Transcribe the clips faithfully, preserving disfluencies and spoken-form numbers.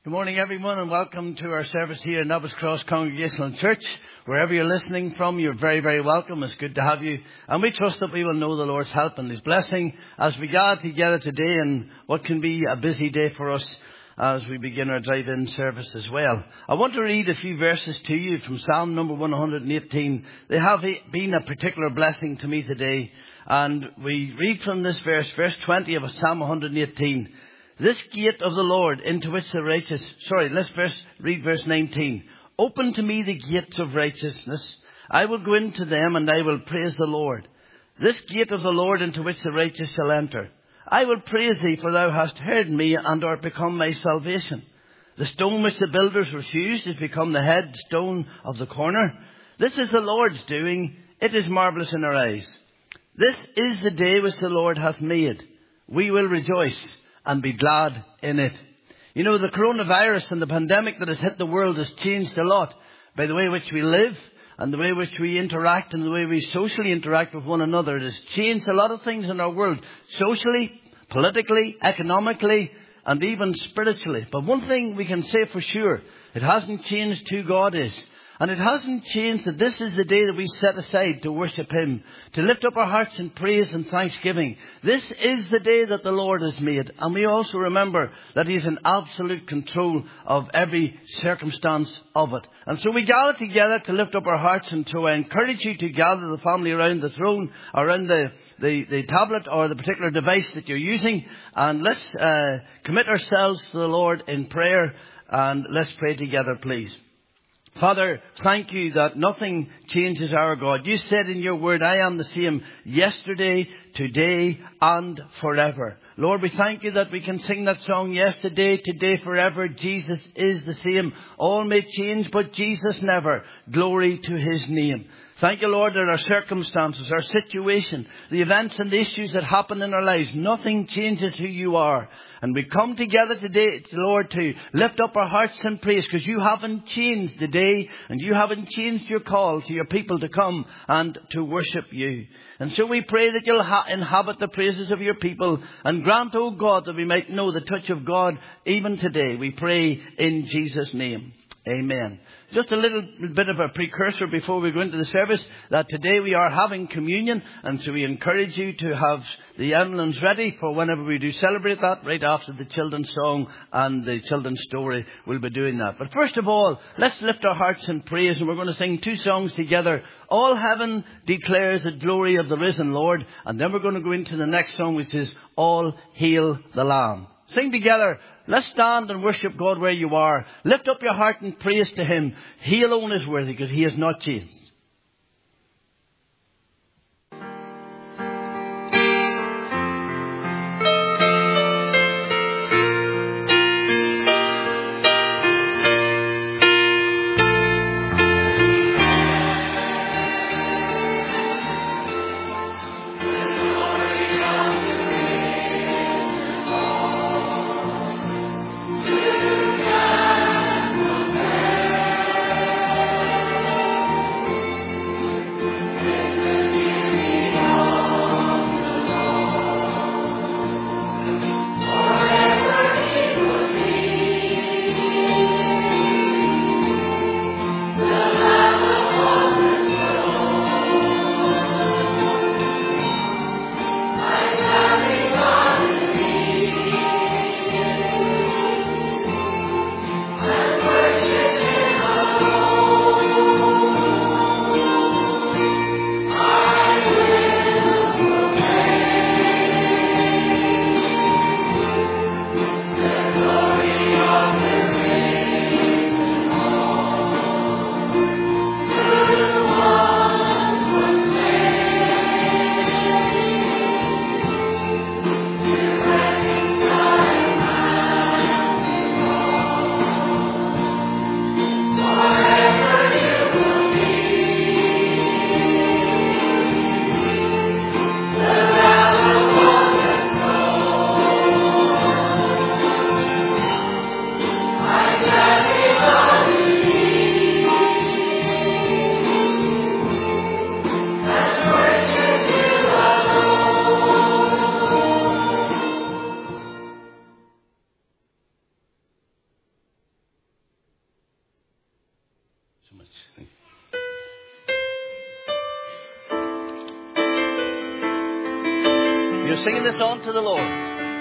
Good morning, everyone, and welcome to our service here in Novice Cross Congregational Church. Wherever you're listening from, you're very, very welcome. It's good to have you. And we trust that we will know the Lord's help and His blessing as we gather together today in what can be a busy day for us as we begin our drive-in service as well. I want to read a few verses to you from Psalm number one hundred eighteen. They have been a particular blessing to me today. And we read from this verse, verse twenty of Psalm one hundred eighteen. This gate of the Lord into which the righteous... Sorry, let's verse, read verse nineteen. Open to me the gates of righteousness. I will go into them and I will praise the Lord. This gate of the Lord into which the righteous shall enter. I will praise thee, for thou hast heard me and art become my salvation. The stone which the builders refused is become the head stone of the corner. This is the Lord's doing. It is marvellous in our eyes. This is the day which the Lord hath made. We will rejoice and be glad in it. You know, the coronavirus and the pandemic that has hit the world has changed a lot by the way in which we live and the way in which we interact and the way we socially interact with one another. It has changed a lot of things in our world, socially, politically, economically, and even spiritually. But one thing we can say for sure, it hasn't changed who God is. And it hasn't changed that this is the day that we set aside to worship Him, to lift up our hearts in praise and thanksgiving. This is the day that the Lord has made. And we also remember that He is in absolute control of every circumstance of it. And so we gather together to lift up our hearts, and so I encourage you to gather the family around the throne, around the, the, the tablet or the particular device that you're using. And let's uh, commit ourselves to the Lord in prayer, and let's pray together, please. Father, thank you that nothing changes our God. You said in your word, I am the same yesterday, today, and forever. Lord, we thank you that we can sing that song, yesterday, today, forever. Jesus is the same. All may change, but Jesus never. Glory to His name. Thank you, Lord, that our circumstances, our situation, the events and the issues that happen in our lives, nothing changes who you are. And we come together today, Lord, to lift up our hearts in praise, because you haven't changed the day and you haven't changed your call to your people to come and to worship you. And so we pray that you'll ha- inhabit the praises of your people, and grant, O God, that we might know the touch of God even today. We pray in Jesus' name. Amen. Just a little bit of a precursor before we go into the service, that today we are having communion, and so we encourage you to have the emblems ready for whenever we do celebrate that, right after the children's song and the children's story. We'll be doing that. But first of all, let's lift our hearts in praise, and we're going to sing two songs together. All heaven declares the glory of the risen Lord, and then we're going to go into the next song, which is All Hail the Lamb. Sing together. Let's stand and worship God where you are. Lift up your heart and praise to Him. He alone is worthy, because He has not changed. Thank you. You're singing this on to the Lord.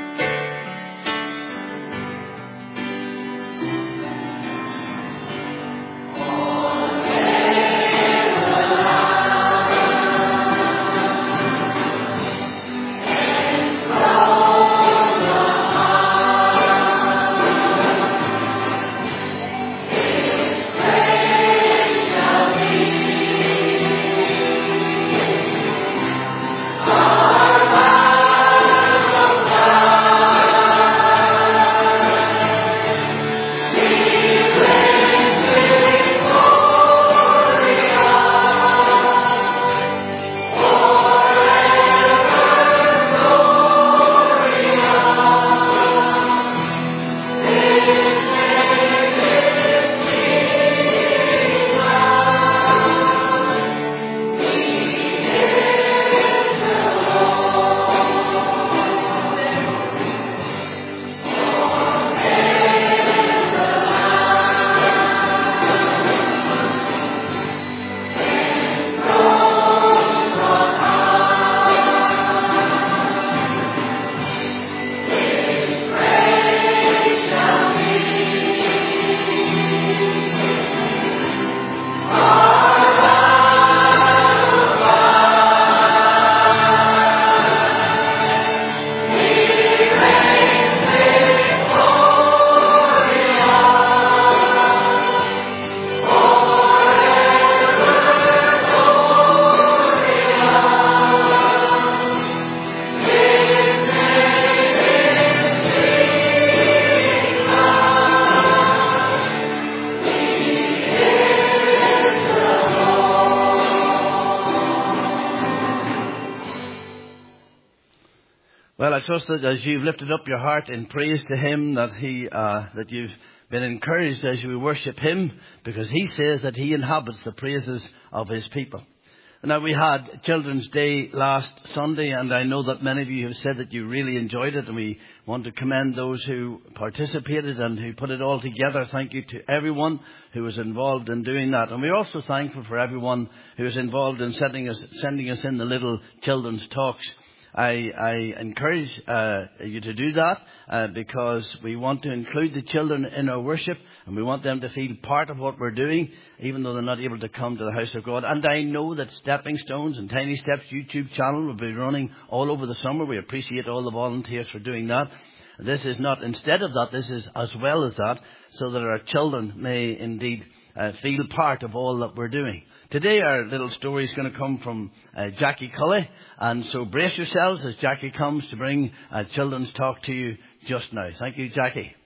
Well, I trust that as you've lifted up your heart in praise to Him, that He, uh, that you've been encouraged as you worship Him, because He says that He inhabits the praises of His people. Now, we had Children's Day last Sunday, and I know that many of you have said that you really enjoyed it, and we want to commend those who participated and who put it all together. Thank you to everyone who was involved in doing that. And we're also thankful for everyone who was involved in sending us, sending us in the little children's talks. I, I encourage uh, you to do that uh, because we want to include the children in our worship, and we want them to feel part of what we're doing, even though they're not able to come to the house of God. And I know that Stepping Stones and Tiny Steps YouTube channel will be running all over the summer. We appreciate all the volunteers for doing that. This is not instead of that, this is as well as that, so that our children may indeed uh, feel part of all that we're doing. Today our little story is going to come from uh, Jackie Cully, and so brace yourselves as Jackie comes to bring a children's talk to you just now. Thank you, Jackie.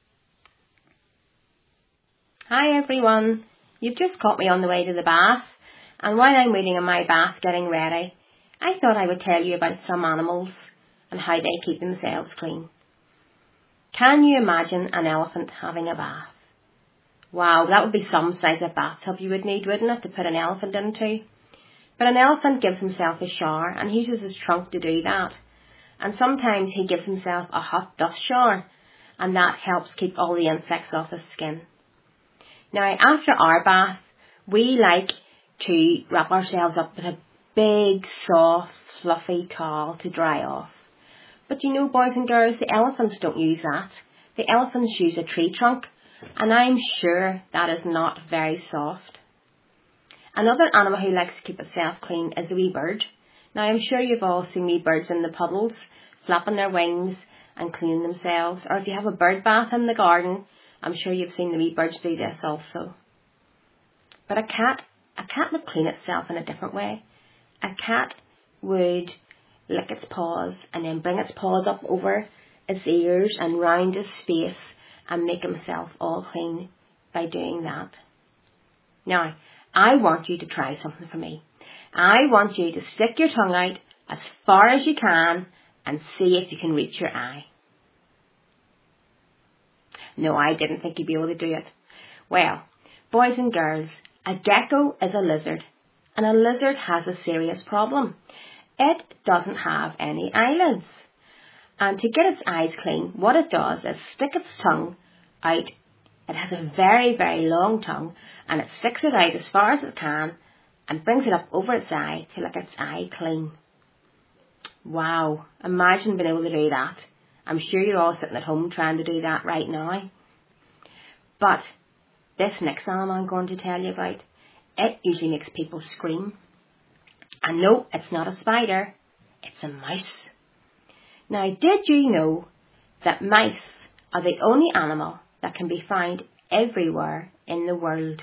Hi everyone, you've just caught me on the way to the bath, and while I'm waiting in my bath getting ready, I thought I would tell you about some animals and how they keep themselves clean. Can you imagine an elephant having a bath? Wow, that would be some size of bathtub you would need, wouldn't it, to put an elephant into? But an elephant gives himself a shower and he uses his trunk to do that. And sometimes he gives himself a hot dust shower, and that helps keep all the insects off his skin. Now, after our bath, we like to wrap ourselves up with a big, soft, fluffy towel to dry off. But you know, boys and girls, the elephants don't use that. The elephants use a tree trunk, and I'm sure that is not very soft. Another animal who likes to keep itself clean is the wee bird. Now, I'm sure you've all seen wee birds in the puddles, flapping their wings and cleaning themselves. Or if you have a bird bath in the garden, I'm sure you've seen the wee birds do this also. But a cat, a cat would clean itself in a different way. A cat would lick its paws and then bring its paws up over its ears and round its face and make himself all clean by doing that. Now, I want you to try something for me. I want you to stick your tongue out as far as you can and see if you can reach your eye. No, I didn't think you'd be able to do it. Well, boys and girls, a gecko is a lizard, and a lizard has a serious problem. It doesn't have any eyelids. And to get its eyes clean, what it does is stick its tongue out It has a very, very long tongue, and it sticks it out as far as it can and brings it up over its eye to lick its eye clean. Wow, imagine being able to do that. I'm sure you're all sitting at home trying to do that right now. But this next animal I'm going to tell you about, it usually makes people scream. And no, it's not a spider, it's a mouse. Now, did you know that mice are the only animal that can be found everywhere in the world?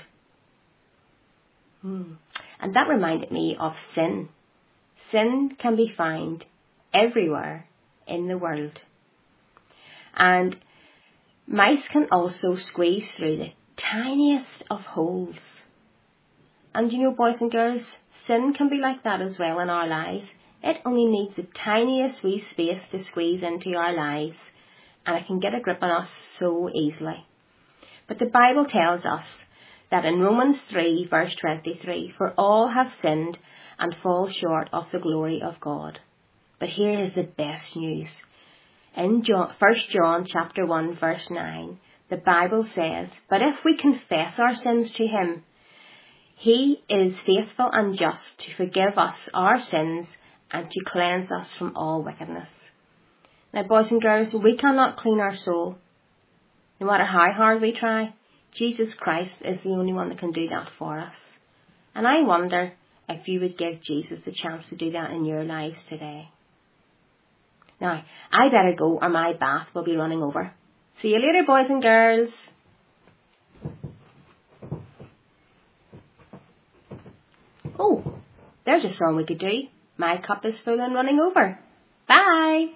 Hmm. And that reminded me of sin. Sin can be found everywhere in the world. And mice can also squeeze through the tiniest of holes. And you know, boys and girls, sin can be like that as well in our lives. It only needs the tiniest wee space to squeeze into our lives, and it can get a grip on us so easily. But the Bible tells us that in Romans three verse twenty-three, for all have sinned and fall short of the glory of God. But here is the best news. In John, First John chapter one verse nine, the Bible says, but if we confess our sins to him, he is faithful and just to forgive us our sins and to cleanse us from all wickedness. Now, boys and girls, we cannot clean our soul. No matter how hard we try, Jesus Christ is the only one that can do that for us. And I wonder if you would give Jesus the chance to do that in your lives today. Now, I better go or my bath will be running over. See you later, boys and girls. Oh, there's a song we could do. My cup is full and running over. Bye.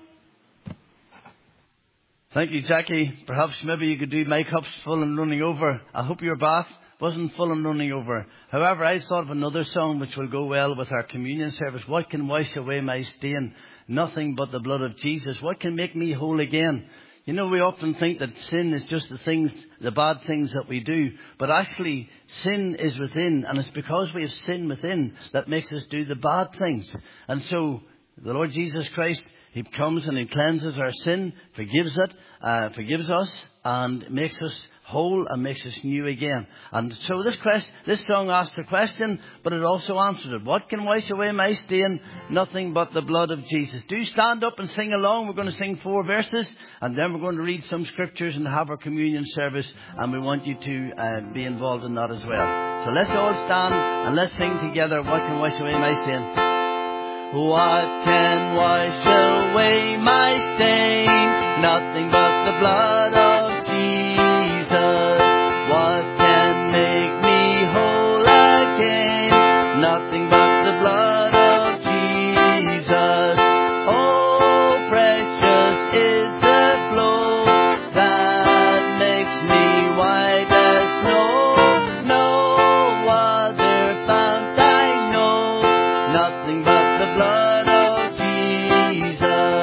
Thank you, Jackie. Perhaps maybe you could do My Cup's Full and Running Over. I hope your bath wasn't full and running over. However, I thought of another song which will go well with our communion service. What can wash away my stain? Nothing but the blood of Jesus. What can make me whole again? You know, we often think that sin is just the things, the bad things that we do. But actually, sin is within. And it's because we have sin within that makes us do the bad things. And so, the Lord Jesus Christ, he comes and he cleanses our sin, forgives it, uh, forgives us, and makes us whole and makes us new again. And so this quest, this song asked a question, but it also answered it. What can wash away my stain? Nothing but the blood of Jesus. Do stand up and sing along. We're going to sing four verses, and then we're going to read some scriptures and have our communion service, and we want you to uh, be involved in that as well. So let's all stand and let's sing together. What can wash away my stain? What can wash away my stain? Nothing but the blood of Jesus. What can make me whole again? Nothing but the blood of Jesus. Oh, precious is the flow that makes me white as snow. No other fount I know. Nothing but the blood of Jesus.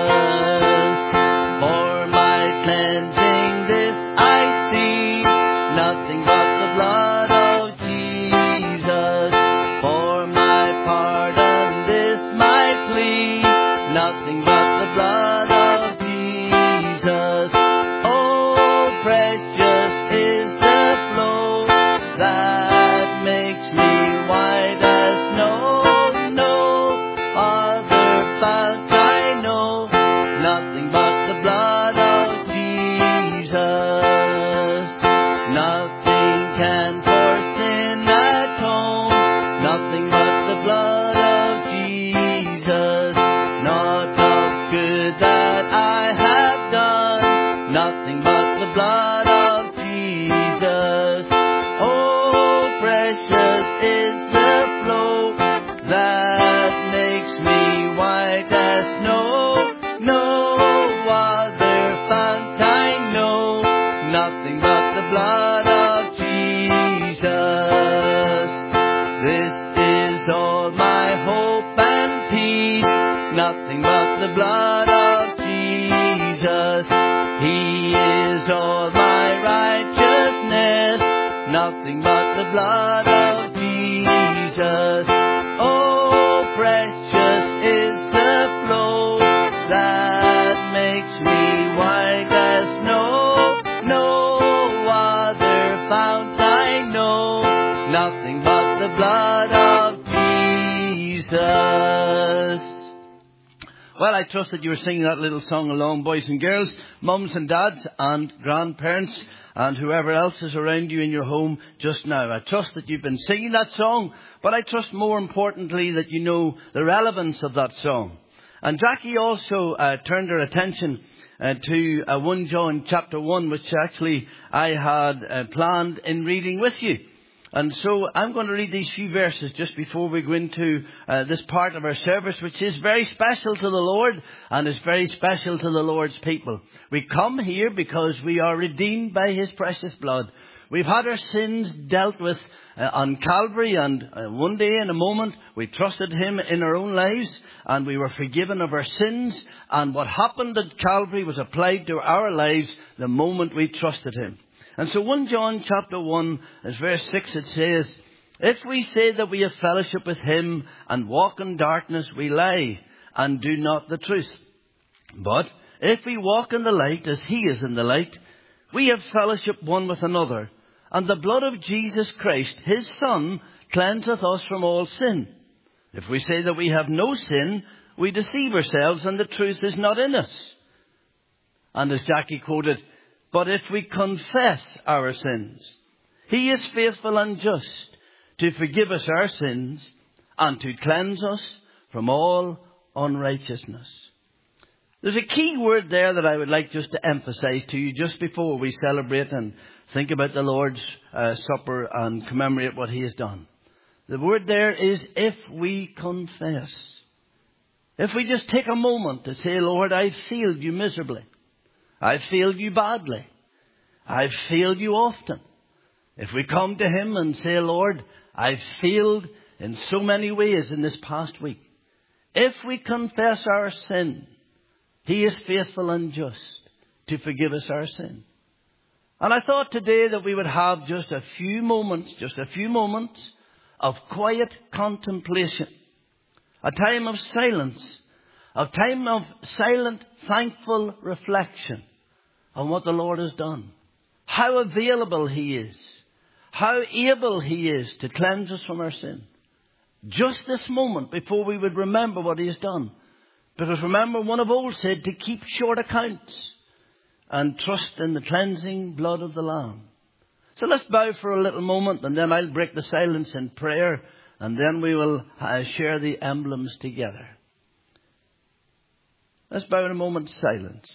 For my cleansing this I see, nothing but the blood of Jesus. For my pardon this my plea, nothing but the blood of Jesus. Oh, precious is the flow that makes me white as snow. Nothing but the blood of Jesus. Nothing can for sin atone. Nothing but the blood of Jesus. Not of good that I have done. Nothing but the blood of Jesus. Oh, precious is the flow that makes me white as snow. No other fount I know, nothing but the blood of Jesus. This is all my hope and peace, nothing but the blood of Jesus. He is all my righteousness, nothing but the blood of Jesus. Oh, precious is the flow that makes me white as snow. No other I trust that you were singing that little song along, boys and girls, mums and dads and grandparents and whoever else is around you in your home just now. I trust that you've been singing that song, but I trust more importantly that you know the relevance of that song. And Jackie also uh, turned her attention uh, to uh, First John chapter one, which actually I had uh, planned in reading with you. And so I'm going to read these few verses just before we go into uh, this part of our service, which is very special to the Lord and is very special to the Lord's people. We come here because we are redeemed by His precious blood. We've had our sins dealt with uh, on Calvary, and uh, one day in a moment we trusted Him in our own lives and we were forgiven of our sins. And what happened at Calvary was applied to our lives the moment we trusted Him. And so First John chapter one, as verse six, it says, "If we say that we have fellowship with Him and walk in darkness, we lie and do not the truth. But if we walk in the light as He is in the light, we have fellowship one with another. And the blood of Jesus Christ, His Son, cleanseth us from all sin. If we say that we have no sin, we deceive ourselves and the truth is not in us." And as Jackie quoted, "But if we confess our sins, He is faithful and just to forgive us our sins and to cleanse us from all unrighteousness." There's a key word there that I would like just to emphasize to you just before we celebrate and think about the Lord's uh, Supper and commemorate what He has done. The word there is if we confess. If we just take a moment to say, "Lord, I failed you miserably. I've failed you badly. I've failed you often." If we come to Him and say, "Lord, I've failed in so many ways in this past week." If we confess our sin, He is faithful and just to forgive us our sin. And I thought today that we would have just a few moments, just a few moments of quiet contemplation. A time of silence. A time of silent, thankful reflection on what the Lord has done. How available He is. How able He is to cleanse us from our sin. Just this moment before we would remember what He has done. Because remember, one of old said to keep short accounts and trust in the cleansing blood of the Lamb. So let's bow for a little moment and then I'll break the silence in prayer and then we will uh, share the emblems together. Let's bow in a moment's silence.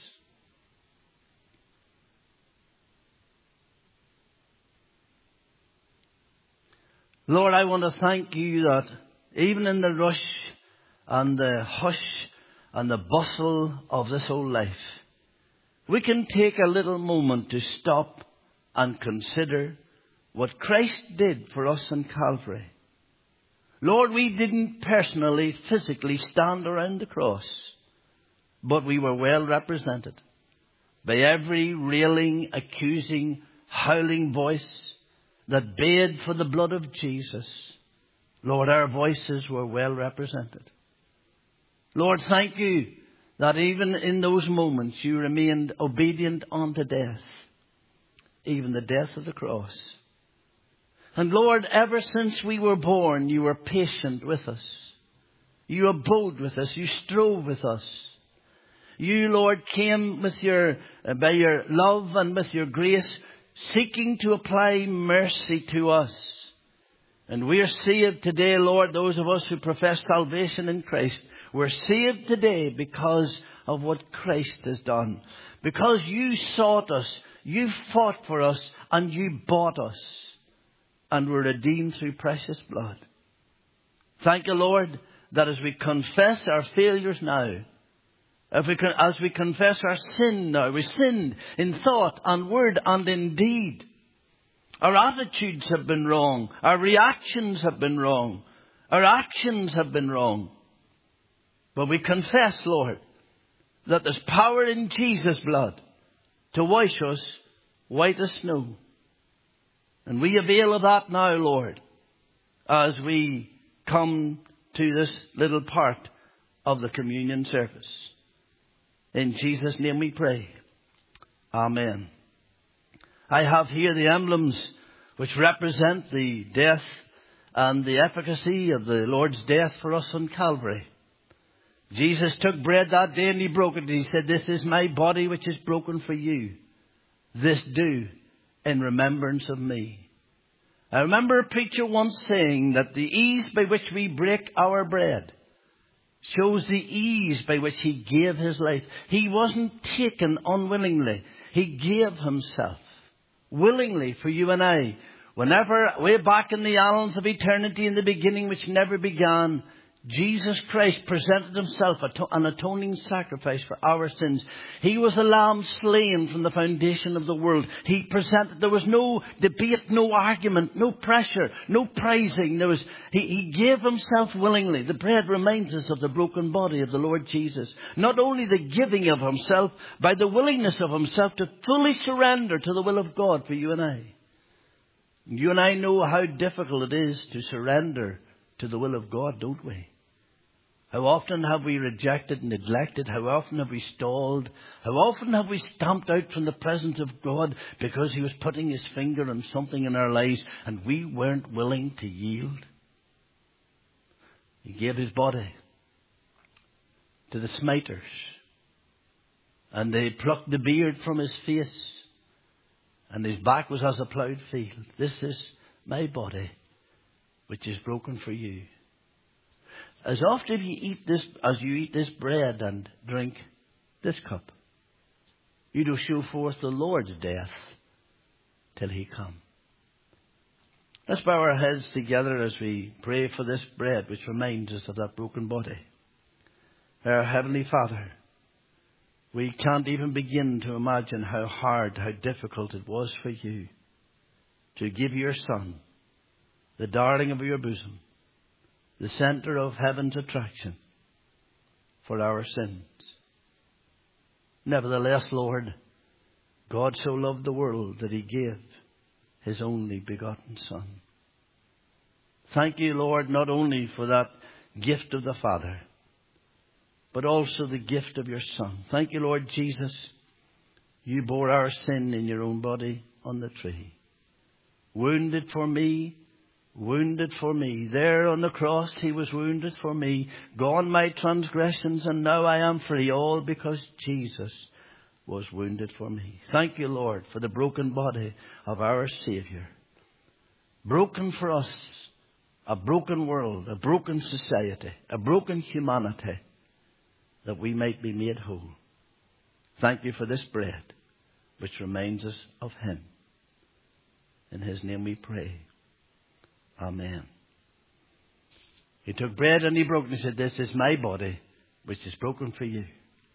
Lord, I want to thank You that even in the rush and the hush and the bustle of this old life, we can take a little moment to stop and consider what Christ did for us on Calvary. Lord, we didn't personally, physically stand around the cross, but we were well represented by every railing, accusing, howling voice that bayed for the blood of Jesus. Lord, our voices were well represented. Lord, thank You that even in those moments You remained obedient unto death, even the death of the cross. And Lord, ever since we were born, You were patient with us. You abode with us. You strove with us. You, Lord, came with your, uh, by Your love and with Your grace, seeking to apply mercy to us. And we are saved today, Lord, those of us who profess salvation in Christ. We're saved today because of what Christ has done. Because You sought us, You fought for us, and You bought us. And were redeemed through precious blood. Thank You, Lord, that as we confess our failures now, if we can, as we confess our sin now, we sinned in thought and word and in deed. Our attitudes have been wrong. Our reactions have been wrong. Our actions have been wrong. But we confess, Lord, that there's power in Jesus' blood to wash us white as snow. And we avail of that now, Lord, as we come to this little part of the communion service. In Jesus' name we pray. Amen. I have here the emblems which represent the death and the efficacy of the Lord's death for us on Calvary. Jesus took bread that day and he broke it. And he said, this is my body which is broken for you. This do in remembrance of me. I remember a preacher once saying that the ease by which we break our bread shows the ease by which he gave his life. He wasn't taken unwillingly. He gave himself willingly for you and I. Whenever, way back in the annals of eternity, in the beginning which never began, Jesus Christ presented himself an atoning sacrifice for our sins. He was a lamb slain from the foundation of the world. He presented, there was no debate, no argument, no pressure, no prizing. There was, he, he gave himself willingly. The bread reminds us of the broken body of the Lord Jesus. Not only the giving of himself, by the willingness of himself to fully surrender to the will of God for you and I. You and I know how difficult it is to surrender to the will of God, don't we? How often have we rejected and neglected? How often have we stalled? How often have we stamped out from the presence of God because he was putting his finger on something in our lives and we weren't willing to yield? He gave his body to the smiters and they plucked the beard from his face and his back was as a ploughed field. This is my body which is broken for you. As often as you eat this, as you eat this bread and drink this cup, you do show forth the Lord's death till he come. Let's bow our heads together as we pray for this bread which reminds us of that broken body. Our Heavenly Father, we can't even begin to imagine how hard, how difficult it was for you to give your Son, the darling of your bosom, the center of heaven's attraction for our sins. Nevertheless, Lord, God so loved the world that he gave his only begotten Son. Thank you, Lord, not only for that gift of the Father, but also the gift of your Son. Thank you, Lord Jesus, you bore our sin in your own body on the tree. Wounded for me, wounded for me. There on the cross he was wounded for me. Gone my transgressions and now I am free. All because Jesus was wounded for me. Thank you, Lord, for the broken body of our Saviour. Broken for us. A broken world. A broken society. A broken humanity. That we might be made whole. Thank you for this bread which reminds us of him. In his name we pray. Amen. He took bread and he broke it and he said, this is my body which is broken for you.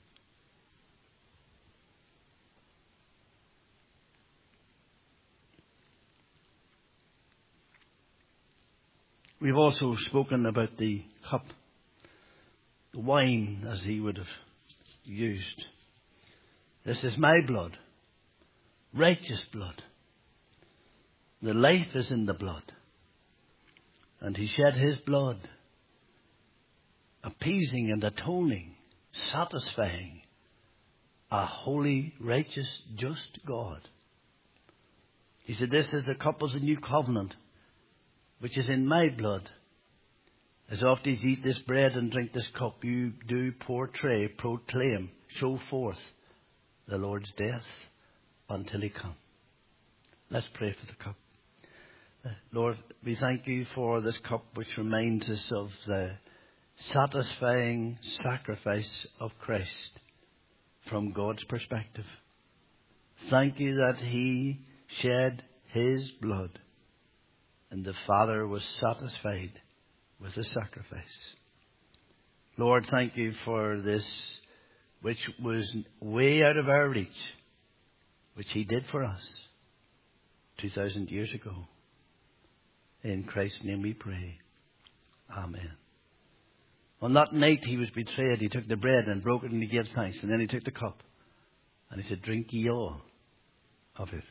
We've also spoken about the cup, the wine as he would have used. This is my blood, righteous blood. The life is in the blood. And he shed his blood, appeasing and atoning, satisfying a holy, righteous, just God. He said, this is the cup of the new covenant, which is in my blood. As often as you eat this bread and drink this cup, you do portray, proclaim, show forth the Lord's death until he come. Let's pray for the cup. Lord, we thank you for this cup which reminds us of the satisfying sacrifice of Christ from God's perspective. Thank you that he shed his blood and the Father was satisfied with the sacrifice. Lord, thank you for this which was way out of our reach, which he did for us two thousand years ago. In Christ's name we pray. Amen. On that night he was betrayed, he took the bread and broke it and he gave thanks. And then he took the cup and he said, drink ye all of it.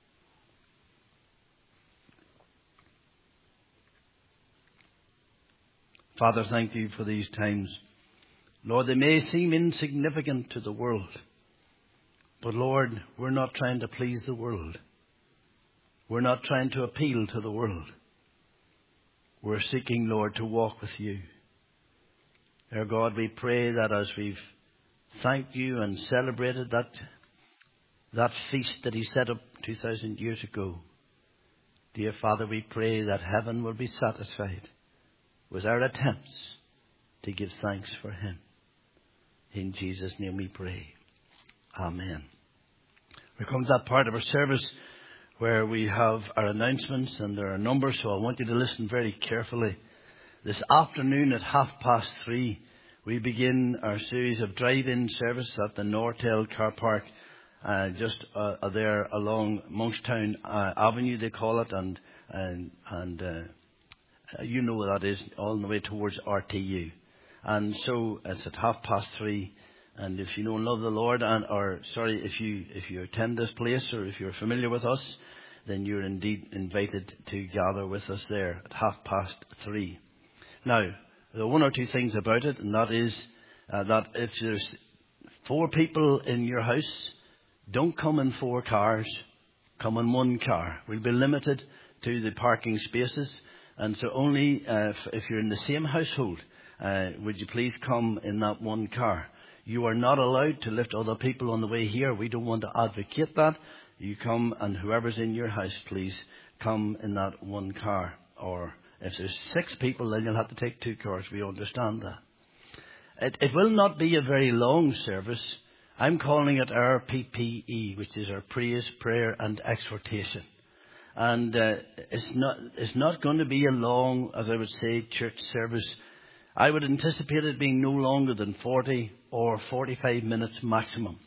Father, thank you for these times. Lord, they may seem insignificant to the world. But Lord, we're not trying to please the world. We're not trying to appeal to the world. We're seeking, Lord, to walk with you. Dear God, we pray that as we've thanked you and celebrated that, that feast that he set up two thousand years ago, dear Father, we pray that heaven will be satisfied with our attempts to give thanks for him. In Jesus' name we pray. Amen. We come to that part of our service where we have our announcements, and there are numbers, so I want you to listen very carefully. This afternoon at half past three, we begin our series of drive-in service at the Nortel car park, uh, just uh, there along Monkstown uh, Avenue, they call it, and and, and uh, you know where that is, all the way towards R T U. And so it's at half past three. And if you know and love the Lord, and or sorry, if you if you attend this place or if you're familiar with us, then you're indeed invited to gather with us there at half past three. Now, there are one or two things about it, and that is uh, that if there's four people in your house, don't come in four cars, come in one car. We'll be limited to the parking spaces, and so only uh, if, if you're in the same household, uh, would you please come in that one car. You are not allowed to lift other people on the way here. We don't want to advocate that. You come, and whoever's in your house, please come in that one car. Or if there's six people, then you'll have to take two cars. We understand that. It, it will not be a very long service. I'm calling it our P P E, which is our praise, prayer and exhortation. And uh, it's not it's not going to be a long, as I would say, church service. I would anticipate it being no longer than forty or forty-five minutes maximum.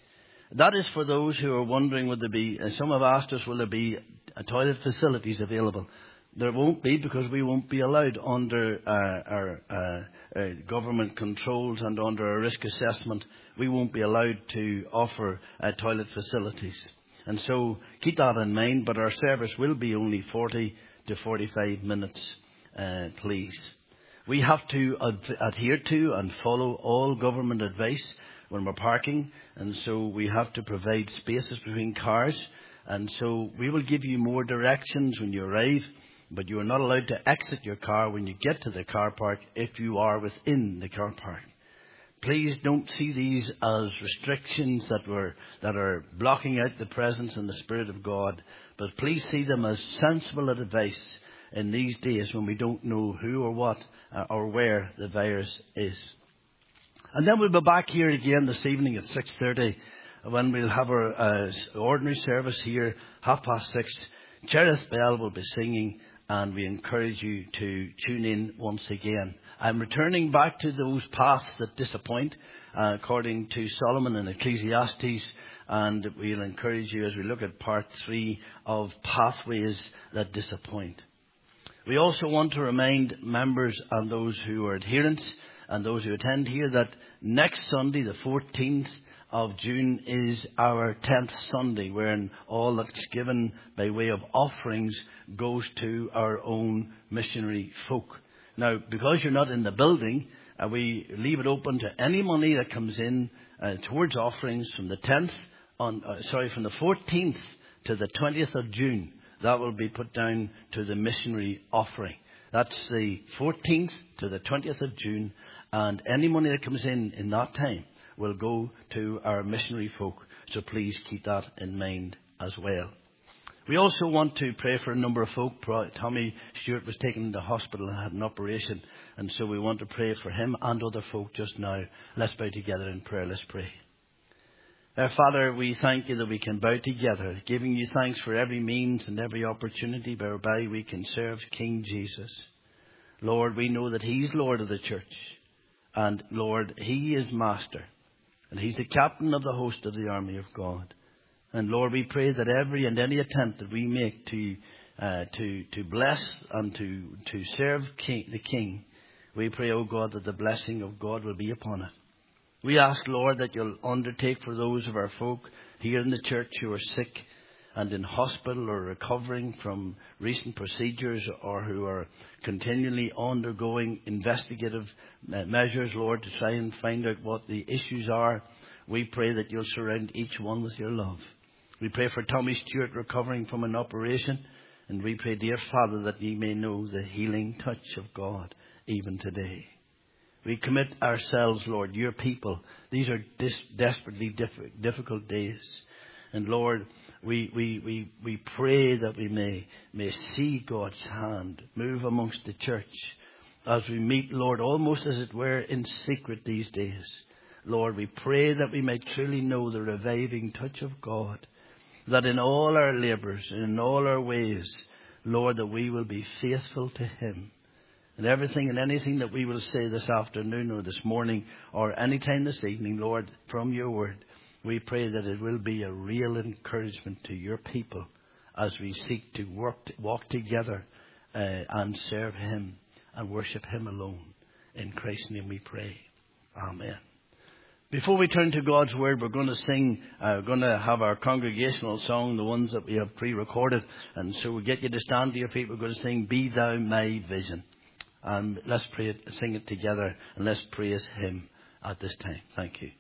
That is for those who are wondering, would there be, uh, some have asked us, will there be uh, toilet facilities available? There won't be, because we won't be allowed under uh, our uh, uh, government controls and under our risk assessment. We won't be allowed to offer uh, toilet facilities. And so keep that in mind, but our service will be only forty to forty-five minutes, uh, please. We have to ad- adhere to and follow all government advice when we're parking, and so we have to provide spaces between cars. And so we will give you more directions when you arrive, but you are not allowed to exit your car when you get to the car park if you are within the car park. Please don't see these as restrictions that were that are blocking out the presence and the Spirit of God, but please see them as sensible advice in these days when we don't know who or what uh, or where the virus is. And then we'll be back here again this evening at six thirty when we'll have our uh, ordinary service here, half past six. Cherith Bell will be singing, and we encourage you to tune in once again. I'm returning back to those paths that disappoint, uh, according to Solomon in Ecclesiastes, and we'll encourage you as we look at part three of Pathways That Disappoint. We also want to remind members and those who are adherents and those who attend here that next Sunday, the fourteenth of June, is our tenth Sunday, wherein all that's given by way of offerings goes to our own missionary folk. Now, because you're not in the building, uh, we leave it open to any money that comes in uh, towards offerings from the tenth on, uh, sorry, from the fourteenth to the twentieth of June. That will be put down to the missionary offering. That's the fourteenth to the twentieth of June, and any money that comes in in that time will go to our missionary folk. So please keep that in mind as well. We also want to pray for a number of folk. Tommy Stewart was taken into hospital and had an operation, and so we want to pray for him and other folk just now. Let's bow together in prayer. Let's pray. Our Father, we thank you that we can bow together, giving you thanks for every means and every opportunity whereby we can serve King Jesus. Lord, we know that he's Lord of the church, and Lord, he is Master, and he's the captain of the host of the army of God. And Lord, we pray that every and any attempt that we make to uh, to to bless and to to serve King, the King, we pray, O God, that the blessing of God will be upon it. We ask, Lord, that you'll undertake for those of our folk here in the church who are sick and in hospital or recovering from recent procedures, or who are continually undergoing investigative measures, Lord, to try and find out what the issues are. We pray that you'll surround each one with your love. We pray for Tommy Stewart recovering from an operation, and we pray, dear Father, that he may know the healing touch of God even today. We commit ourselves, Lord, your people. These are dis- desperately diff- difficult days. And Lord, we, we, we, we pray that we may, may see God's hand move amongst the church as we meet, Lord, almost as it were in secret these days. Lord, we pray that we may truly know the reviving touch of God, that in all our labours and in all our ways, Lord, that we will be faithful to him. And everything and anything that we will say this afternoon or this morning or any time this evening, Lord, from your word, we pray that it will be a real encouragement to your people as we seek to work, walk together uh, and serve him and worship him alone. In Christ's name we pray. Amen. Before we turn to God's word, we're going to sing, uh, we're going to have our congregational song, the ones that we have pre-recorded. And so we'll get you to stand to your feet. We're going to sing, Be Thou My Vision. And let's pray it, sing it together, and let's praise him at this time. Thank you.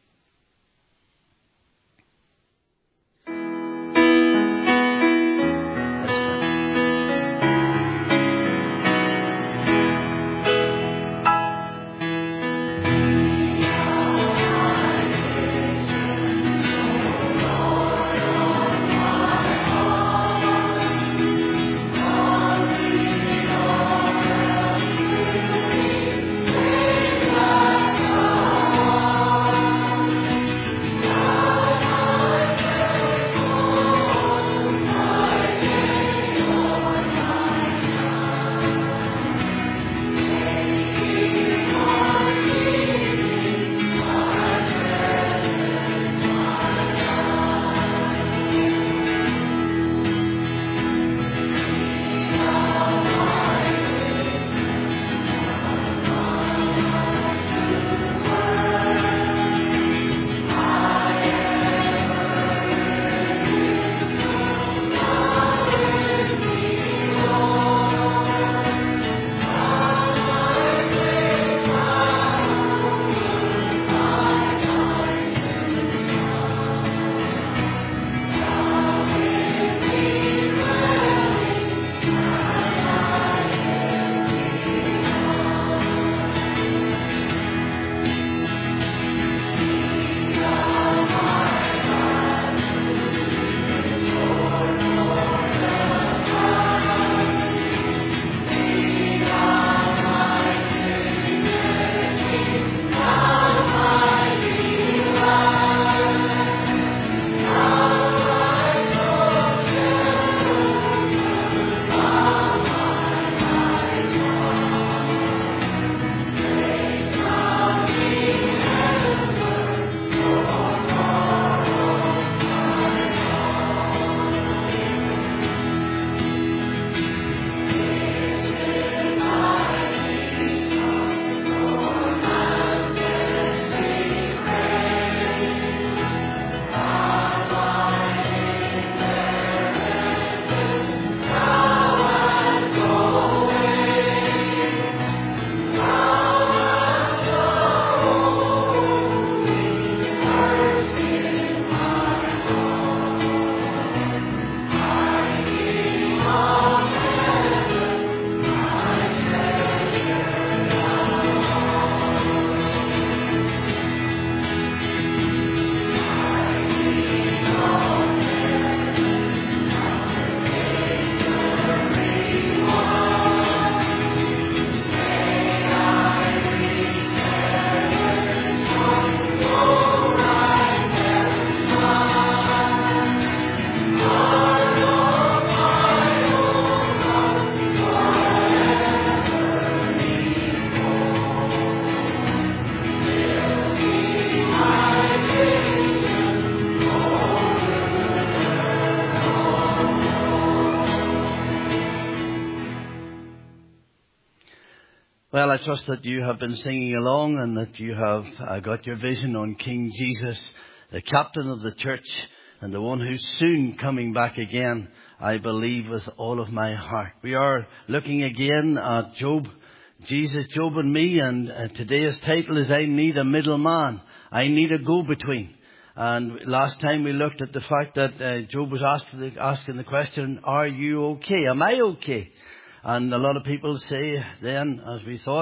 Well, I trust that you have been singing along and that you have uh, got your vision on King Jesus, the captain of the church and the one who's soon coming back again, I believe with all of my heart. We are looking again at Job, Jesus, Job and me, and uh, today's title is I Need a Middleman. I need a go-between. And last time we looked at the fact that uh, Job was asked the, asking the question, are you okay? Am I okay? And a lot of people say then, as we thought,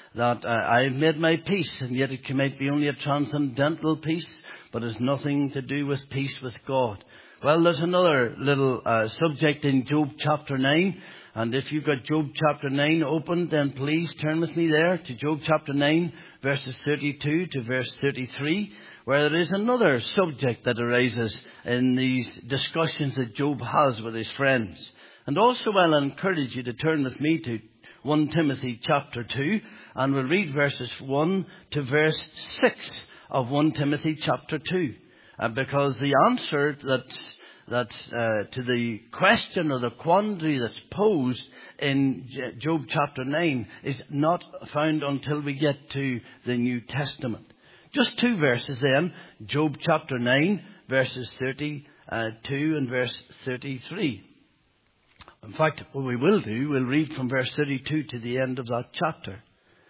that uh, I've made my peace, and yet it might be only a transcendental peace, but it's nothing to do with peace with God. Well, there's another little uh, subject in Job chapter nine. And if you've got Job chapter nine open, then please turn with me there to Job chapter nine, verses thirty-two to verse thirty-three, where there is another subject that arises in these discussions that Job has with his friends. And also I'll encourage you to turn with me to First Timothy chapter two, and we'll read verses one to verse six of First Timothy chapter two. Uh, because the answer that's, that's uh, to the question or the quandary that's posed in J- Job chapter nine is not found until we get to the New Testament. Just two verses then, Job chapter nine, verses thirty-two and verse thirty-three. In fact, what we will do, we'll read from verse thirty-two to the end of that chapter.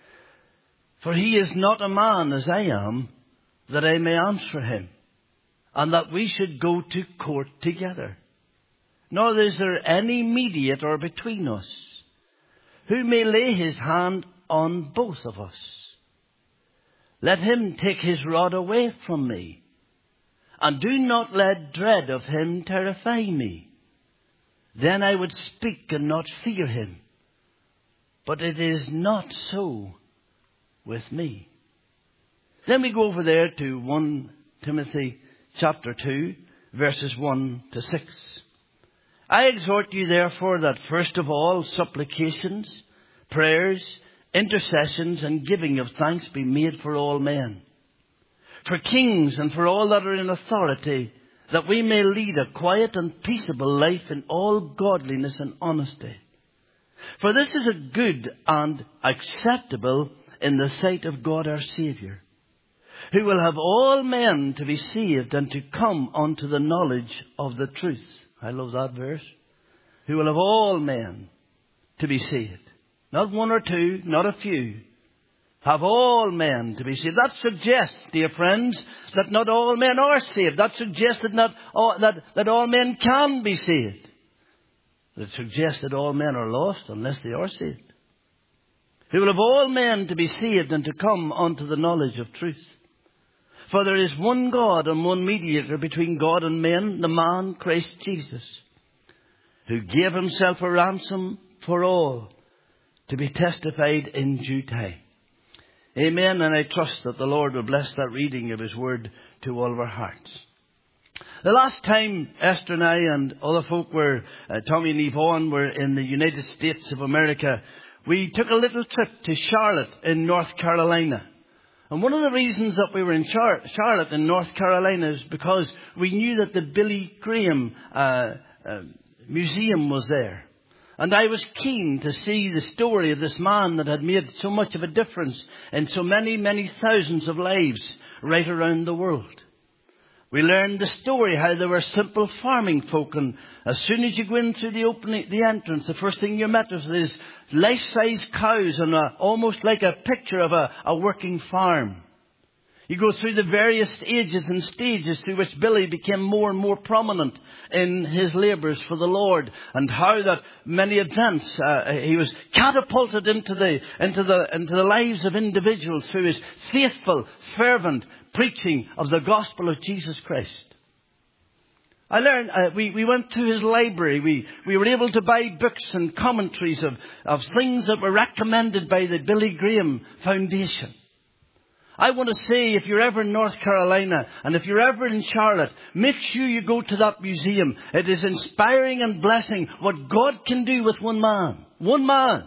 For he is not a man as I am, that I may answer him, and that we should go to court together. Nor is there any mediator between us, who may lay his hand on both of us. Let him take his rod away from me, and do not let dread of him terrify me. Then I would speak and not fear him. But it is not so with me. Then we go over there to First Timothy chapter two, verses one to six. I exhort you therefore that first of all supplications, prayers, intercessions and giving of thanks be made for all men, for kings and for all that are in authority, that we may lead a quiet and peaceable life in all godliness and honesty. For this is a good and acceptable in the sight of God our Saviour, who will have all men to be saved and to come unto the knowledge of the truth. I love that verse. Who will have all men to be saved. Not one or two, not a few. Have all men to be saved. That suggests, dear friends, that not all men are saved. That suggests that not all, that, that all men can be saved. It suggests that all men are lost unless they are saved. Who will have all men to be saved and to come unto the knowledge of truth. For there is one God and one mediator between God and men, the man Christ Jesus, who gave himself a ransom for all, to be testified in due time. Amen. And I trust that the Lord will bless that reading of his word to all of our hearts. The last time Esther and I and other folk were, uh, Tommy and Yvonne were in the United States of America, we took a little trip to Charlotte in North Carolina. And one of the reasons that we were in Char- Charlotte in North Carolina is because we knew that the Billy Graham uh, uh, Museum was there. And I was keen to see the story of this man that had made so much of a difference in so many, many thousands of lives right around the world. We learned the story, how they were simple farming folk, and as soon as you go in through the opening, the entrance, the first thing you met was these life-size cows and a, almost like a picture of a, a working farm. You go through the various stages and stages through which Billy became more and more prominent in his labours for the Lord, and how that many events uh, he was catapulted into the into the into the lives of individuals through his faithful, fervent preaching of the gospel of Jesus Christ. I learned, uh, we, we went to his library. We, we were able to buy books and commentaries of, of things that were recommended by the Billy Graham Foundation. I want to say, if you're ever in North Carolina and if you're ever in Charlotte, make sure you go to that museum. It is inspiring and blessing what God can do with one man. One man.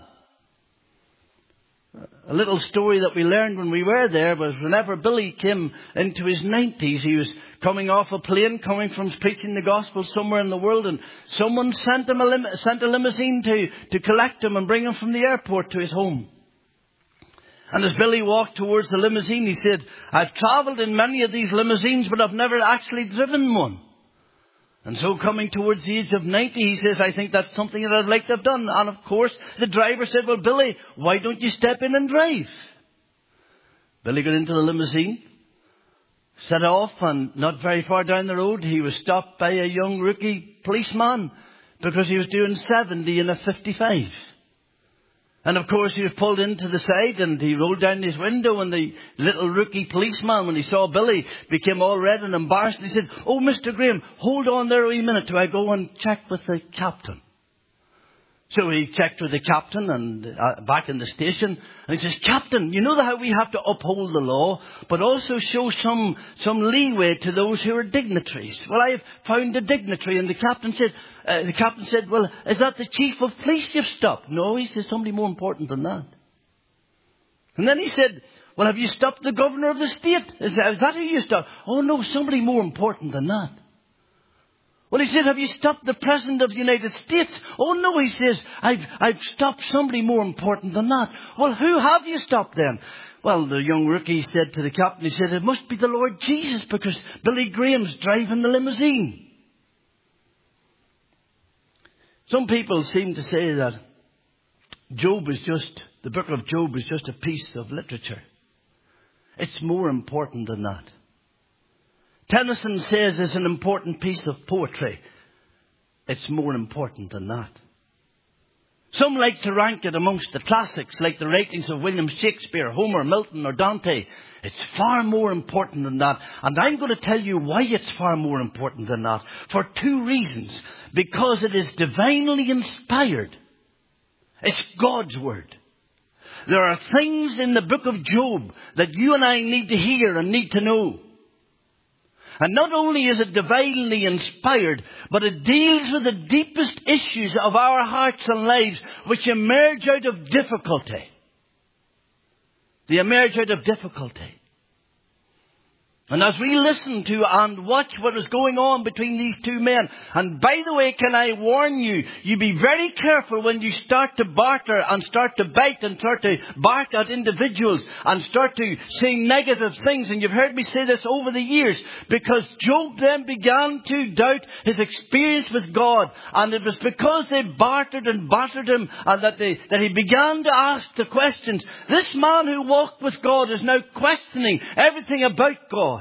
A little story that we learned when we were there was whenever Billy came into his nineties, he was coming off a plane, coming from preaching the gospel somewhere in the world, and someone sent him a, lim- sent a limousine to, to collect him and bring him from the airport to his home. And as Billy walked towards the limousine, he said, I've travelled in many of these limousines, but I've never actually driven one. And so coming towards the age of ninety, he says, I think that's something that I'd like to have done. And of course, the driver said, well, Billy, why don't you step in and drive? Billy got into the limousine, set off, and not very far down the road, he was stopped by a young rookie policeman because he was doing seventy in a fifty-five. And of course he was pulled into the side and he rolled down his window, and the little rookie policeman, when he saw Billy, became all red and embarrassed. And he said, "Oh, Mister Graham, hold on there a wee minute till I go and check with the captain." So he checked with the captain and uh, back in the station, and he says, "Captain, you know how we have to uphold the law, but also show some some leeway to those who are dignitaries. Well, I have found a dignitary." And the captain said, uh, "The captain said, well, is that the chief of police you've stopped?" "No," he says, "somebody more important than that." And then he said, "Well, have you stopped the governor of the state? Is that, is that who you stopped?" "Oh, no, somebody more important than that." Well, he said, "Have you stopped the President of the United States?" "Oh, no," he says, I've, I've stopped somebody more important than that." "Well, who have you stopped then?" Well, the young rookie said to the captain, he said, "It must be the Lord Jesus, because Billy Graham's driving the limousine." Some people seem to say that Job is just, the book of Job is just a piece of literature. It's more important than that. Tennyson says it's an important piece of poetry. It's more important than that. Some like to rank it amongst the classics, like the writings of William Shakespeare, Homer, Milton or Dante. It's far more important than that. And I'm going to tell you why it's far more important than that. For two reasons. Because it is divinely inspired. It's God's word. There are things in the book of Job that you and I need to hear and need to know. And not only is it divinely inspired, but it deals with the deepest issues of our hearts and lives, which emerge out of difficulty. They emerge out of difficulty. And as we listen to and watch what is going on between these two men, and by the way, can I warn you, you be very careful when you start to barter and start to bite and start to bark at individuals and start to say negative things. And you've heard me say this over the years, because Job then began to doubt his experience with God. And it was because they bartered and battered him and that, they, that he began to ask the questions. This man who walked with God is now questioning everything about God.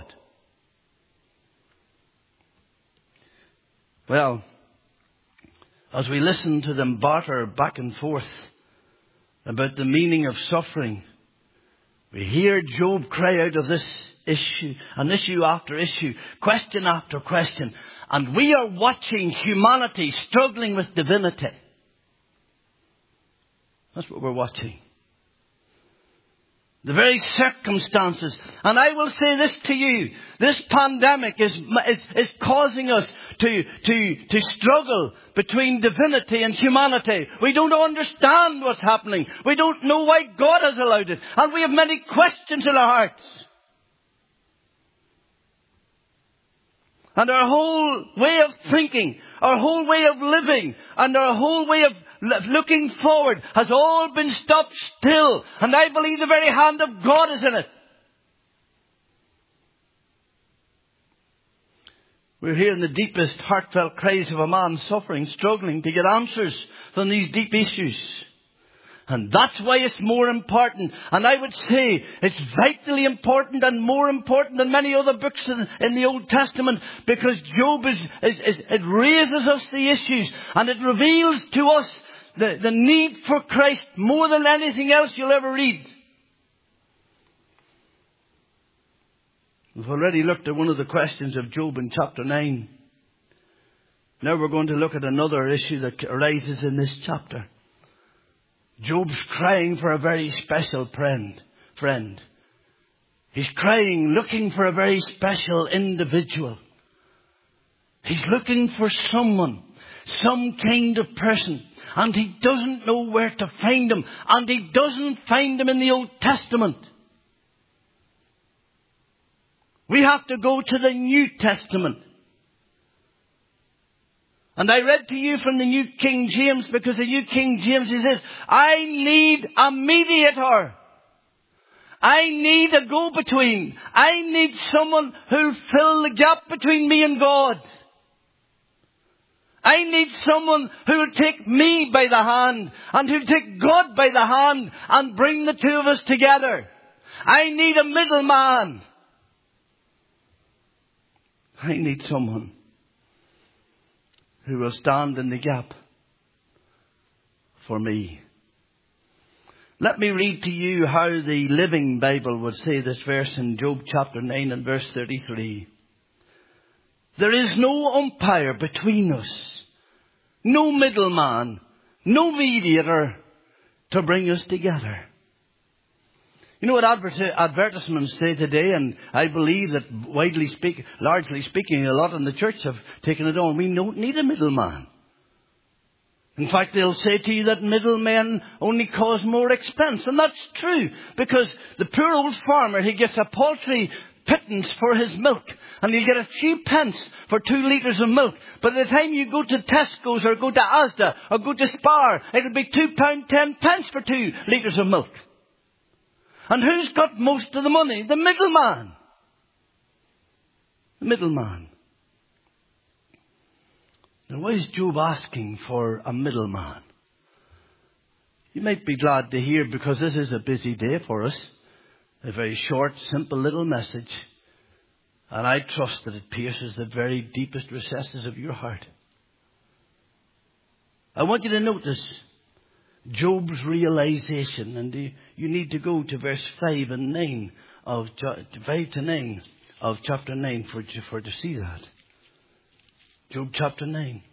Well, as we listen to them barter back and forth about the meaning of suffering, we hear Job cry out of this issue, an issue after issue, question after question, and we are watching humanity struggling with divinity. That's what we're watching. The very circumstances. And I will say this to you. This pandemic is, is, is causing us to, to, to struggle between divinity and humanity. We don't understand what's happening. We don't know why God has allowed it. And we have many questions in our hearts. And our whole way of thinking, our whole way of living, and our whole way of looking forward has all been stopped still. And I believe the very hand of God is in it. We're hearing the deepest heartfelt cries of a man suffering, struggling to get answers from these deep issues. And that's why it's more important. And I would say it's vitally important and more important than many other books in, in the Old Testament, because Job is, is, is, it raises us the issues and it reveals to us the, the need for Christ more than anything else you'll ever read. We've already looked at one of the questions of Job in chapter nine. Now we're going to look at another issue that arises in this chapter. Job's crying for a very special friend. friend. He's crying, looking for a very special individual. He's looking for someone, some kind of person. And he doesn't know where to find him. And he doesn't find him in the Old Testament. We have to go to the New Testament. And I read to you from the New King James, because the New King James, he says, I need a mediator. I need a go-between. I need someone who'll fill the gap between me and God. I need someone who'll take me by the hand and who'll take God by the hand and bring the two of us together. I need a middleman. I need someone who will stand in the gap for me. Let me read to you how the Living Bible would say this verse in Job chapter nine and verse thirty-three. There is no umpire between us, no middleman, no mediator to bring us together. You know what adver- advertisements say today, and I believe that widely speak, largely speaking, a lot in the church have taken it on. We don't need a middleman. In fact, they'll say to you that middlemen only cause more expense. And that's true, because the poor old farmer, he gets a paltry pittance for his milk, and he'll get a few pence for two litres of milk. But by the time you go to Tesco's or go to Asda or go to Spar, it'll be two pounds ten pence for two litres of milk. And who's got most of the money? The middleman. The middleman. Now, why is Job asking for a middleman? You might be glad to hear, because this is a busy day for us. A very short, simple little message. And I trust that it pierces the very deepest recesses of your heart. I want you to notice Job's realization. And you need to go to verse five and nine of five to nine of chapter nine for, for to see that. Job chapter nine.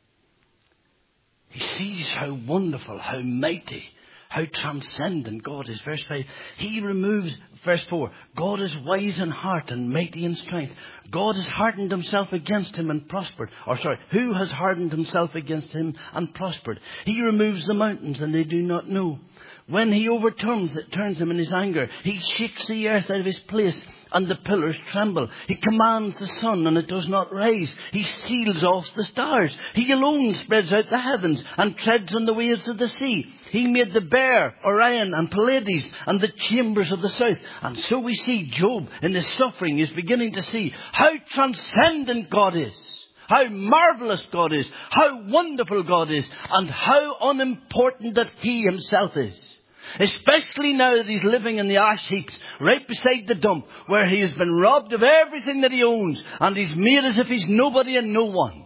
He sees how wonderful, how mighty, how transcendent God is. Verse five. He removes, verse four. God is wise in heart and mighty in strength. God has hardened himself against him and prospered. Or sorry, who has hardened himself against him and prospered? He removes the mountains and they do not know. When he overturns it, turns them in his anger, he shakes the earth out of his place and the pillars tremble. He commands the sun and it does not rise. He seals off the stars. He alone spreads out the heavens and treads on the waves of the sea. He made the bear, Orion and Pleiades and the chambers of the south. And so we see Job in his suffering is beginning to see how transcendent God is. How marvelous God is, how wonderful God is, and how unimportant that he himself is. Especially now that he's living in the ash heaps right beside the dump, where he has been robbed of everything that he owns, and he's made as if he's nobody and no one.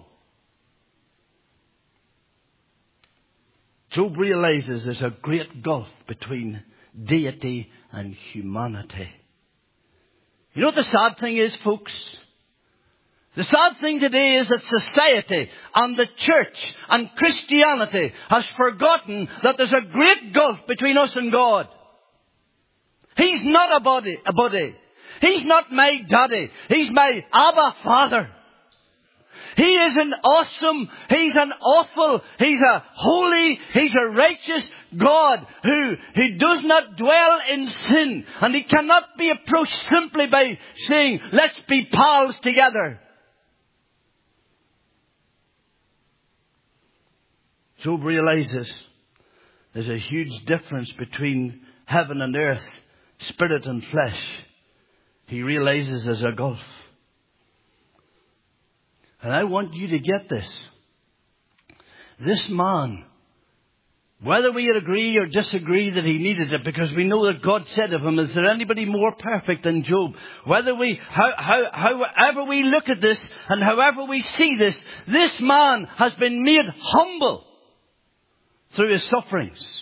Job realizes there's a great gulf between deity and humanity. You know what the sad thing is, folks? The sad thing today is that society and the church and Christianity has forgotten that there's a great gulf between us and God. He's not a buddy, a buddy. He's not my daddy. He's my Abba Father. He is an awesome, he's an awful, he's a holy, he's a righteous God who, who does not dwell in sin. And he cannot be approached simply by saying, let's be pals together. Job realizes there's a huge difference between heaven and earth, spirit and flesh. He realizes there's a gulf. And I want you to get this. This man, whether we agree or disagree that he needed it, because we know that God said of him, is there anybody more perfect than Job? Whether we, how, how, however we look at this and however we see this, this man has been made humble through his sufferings.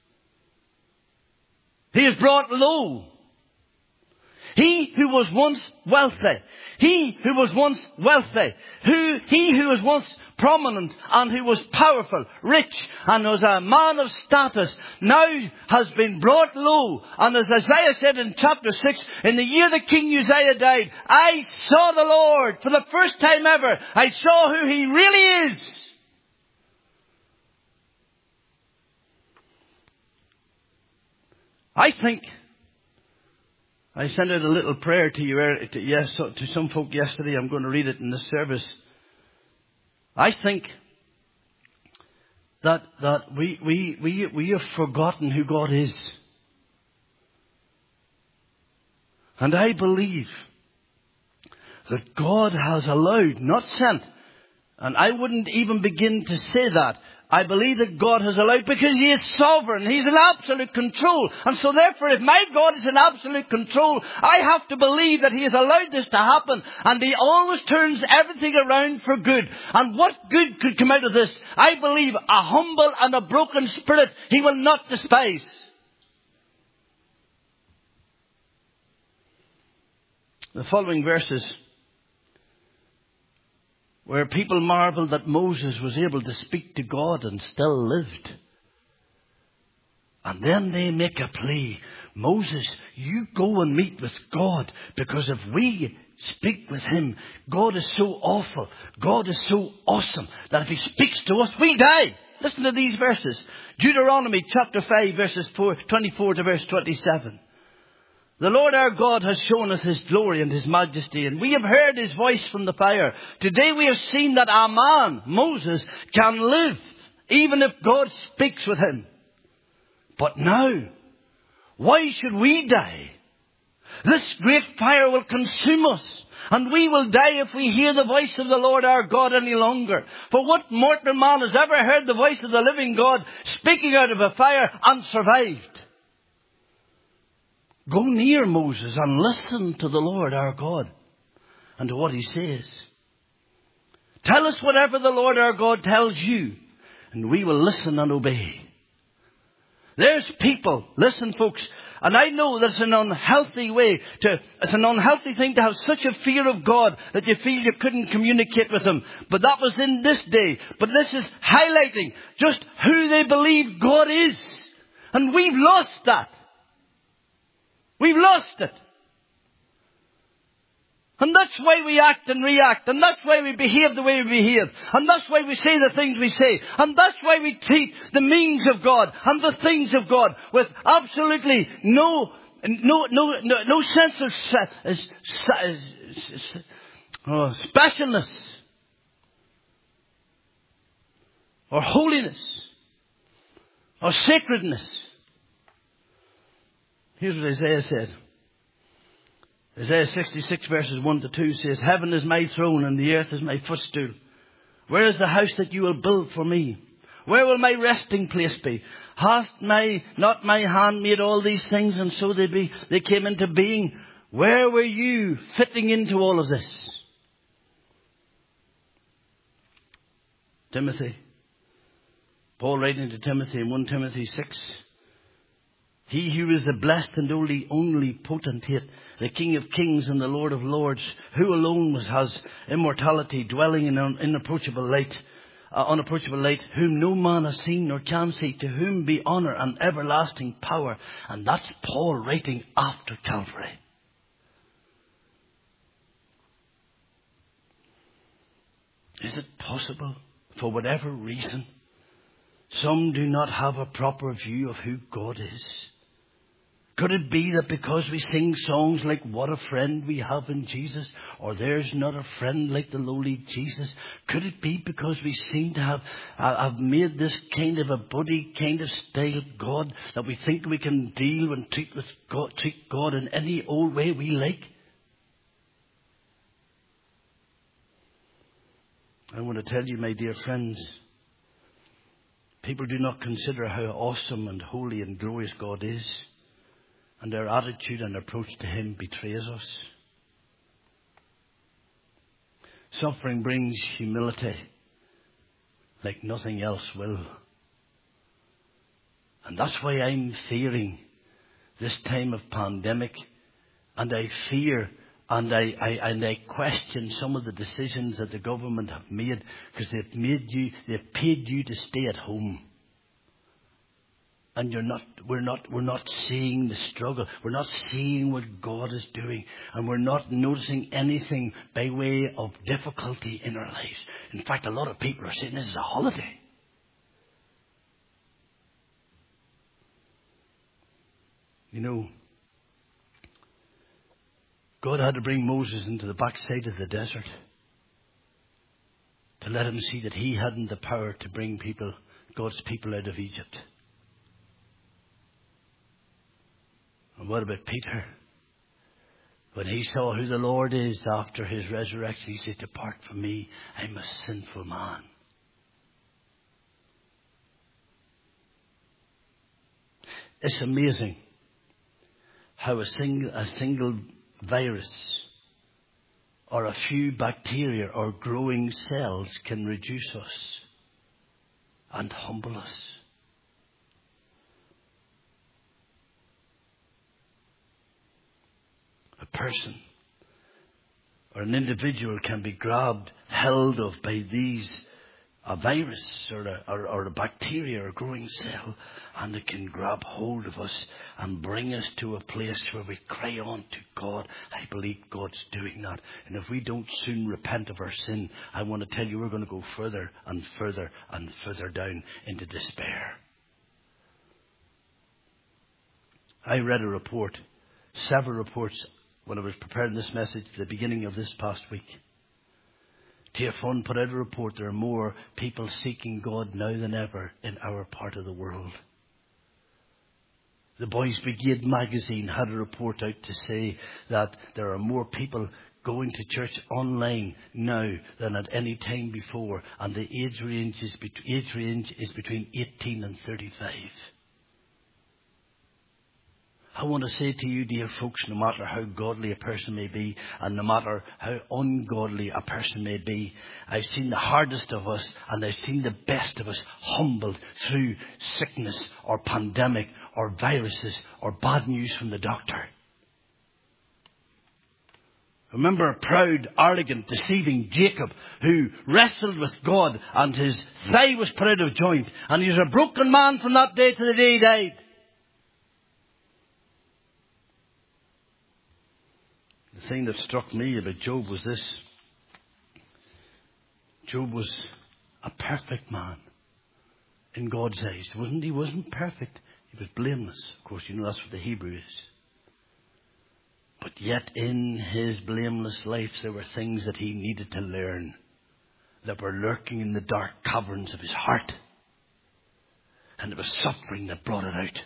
He is brought low. He who was once wealthy, he who was once wealthy, who, he who was once prominent and who was powerful, rich, and was a man of status, now has been brought low. And as Isaiah said in chapter six, in the year that King Uzziah died, I saw the Lord for the first time ever. I saw who he really is. I think I sent out a little prayer to you, to, yes, to some folk yesterday. I'm going to read it in this service. I think that that we we we we have forgotten who God is, and I believe that God has allowed, not sent, and I wouldn't even begin to say that. I believe that God has allowed, because he is sovereign. He's in absolute control. And so therefore, if my God is in absolute control, I have to believe that he has allowed this to happen. And he always turns everything around for good. And what good could come out of this? I believe a humble and a broken spirit he will not despise. the following verses, where people marveled that Moses was able to speak to God and still lived. And then they make a plea. Moses, you go and meet with God, because if we speak with him, God is so awful, God is so awesome, that if he speaks to us, we die. Listen to these verses. Deuteronomy chapter five, verses four, twenty-four to verse twenty-seven. The Lord our God has shown us his glory and his majesty, and we have heard his voice from the fire. Today we have seen that our man, Moses, can live, even if God speaks with him. But now, why should we die? This great fire will consume us, and we will die if we hear the voice of the Lord our God any longer. For what mortal man has ever heard the voice of the living God speaking out of a fire and survived? Go near Moses and listen to the Lord our God and to what he says. Tell us whatever the Lord our God tells you, and we will listen and obey. There's people, listen folks, and I know that's an unhealthy way to, it's an unhealthy thing to have such a fear of God that you feel you couldn't communicate with him. But that was in this day. But this is highlighting just who they believe God is. And we've lost that. We've lost it. And that's why we act and react. And that's why we behave the way we behave. And that's why we say the things we say. And that's why we treat the means of God and the things of God with absolutely no, no, no, no, no sense of oh, specialness or holiness or sacredness. Here's what Isaiah said. Isaiah sixty-six verses one to two says, Heaven is my throne and the earth is my footstool. Where is the house that you will build for me? Where will my resting place be? Hast my, not my hand made all these things, and so they be, they came into being? Where were you fitting into all of this? Timothy. Paul writing to Timothy in First Timothy six. He who is the blessed and only, only potentate, the King of kings and the Lord of lords, who alone was, has immortality, dwelling in an unapproachable light, uh, unapproachable light, whom no man has seen nor can see, to whom be honour and everlasting power. And that's Paul writing after Calvary. Is it possible, for whatever reason, some do not have a proper view of who God is? Could it be that because we sing songs like What a Friend We Have in Jesus, or There's Not a Friend Like the Lowly Jesus, could it be because we seem to have, uh, have made this kind of a buddy kind of style God, that we think we can deal and treat, with God, treat God in any old way we like? I want to tell you, my dear friends, people do not consider how awesome and holy and glorious God is. And their attitude and approach to him betrays us. Suffering brings humility like nothing else will. And that's why I'm fearing this time of pandemic. And I fear and I, I, and I question some of the decisions that the government have made, because they've made you, they've paid you to stay at home. And you're not, we're not, we're not seeing the struggle. We're not seeing what God is doing. And we're not noticing anything by way of difficulty in our lives. In fact, a lot of people are saying this is a holiday. You know, God had to bring Moses into the backside of the desert to let him see that he hadn't the power to bring people, God's people, out of Egypt. And what about Peter? When he saw who the Lord is after his resurrection, he says, Depart from me, I'm a sinful man. It's amazing how a single, a single virus or a few bacteria or growing cells can reduce us and humble us. A person or an individual can be grabbed, held of by these, a virus or a, or, or a bacteria or a growing cell, and it can grab hold of us and bring us to a place where we cry on to God. I believe God's doing that. And if we don't soon repent of our sin, I want to tell you we're going to go further and further and further down into despair. I read a report, several reports, when I was preparing this message at the beginning of this past week. T F one put out a report. There are more people seeking God now than ever in our part of the world. The Boys Brigade magazine had a report out to say that there are more people going to church online now than at any time before, and the age range is, be- age range is between eighteen and thirty-five. I want to say to you, dear folks, no matter how godly a person may be, and no matter how ungodly a person may be, I've seen the hardest of us and I've seen the best of us humbled through sickness or pandemic or viruses or bad news from the doctor. Remember a proud, arrogant, deceiving Jacob who wrestled with God, and his thigh was put out of joint, and he was a broken man from that day to the day he died. The thing that struck me about Job was this. Job was a perfect man in God's eyes. Wasn't he? Wasn't perfect. He was blameless. Of course, you know that's what the Hebrew is. But yet in his blameless life there were things that he needed to learn that were lurking in the dark caverns of his heart. And it was suffering that brought it out.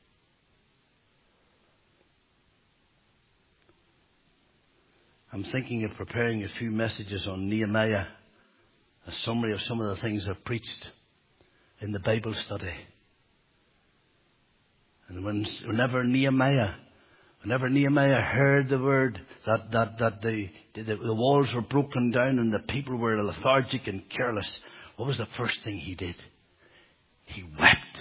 I'm thinking of preparing a few messages on Nehemiah, a summary of some of the things I've preached in the Bible study. And when, whenever Nehemiah, whenever Nehemiah heard the word that, that, that the, the, the walls were broken down and the people were lethargic and careless, what was the first thing he did? He wept.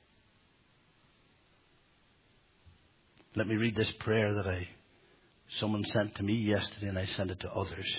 Let me read this prayer that I someone sent to me yesterday, and I sent it to others.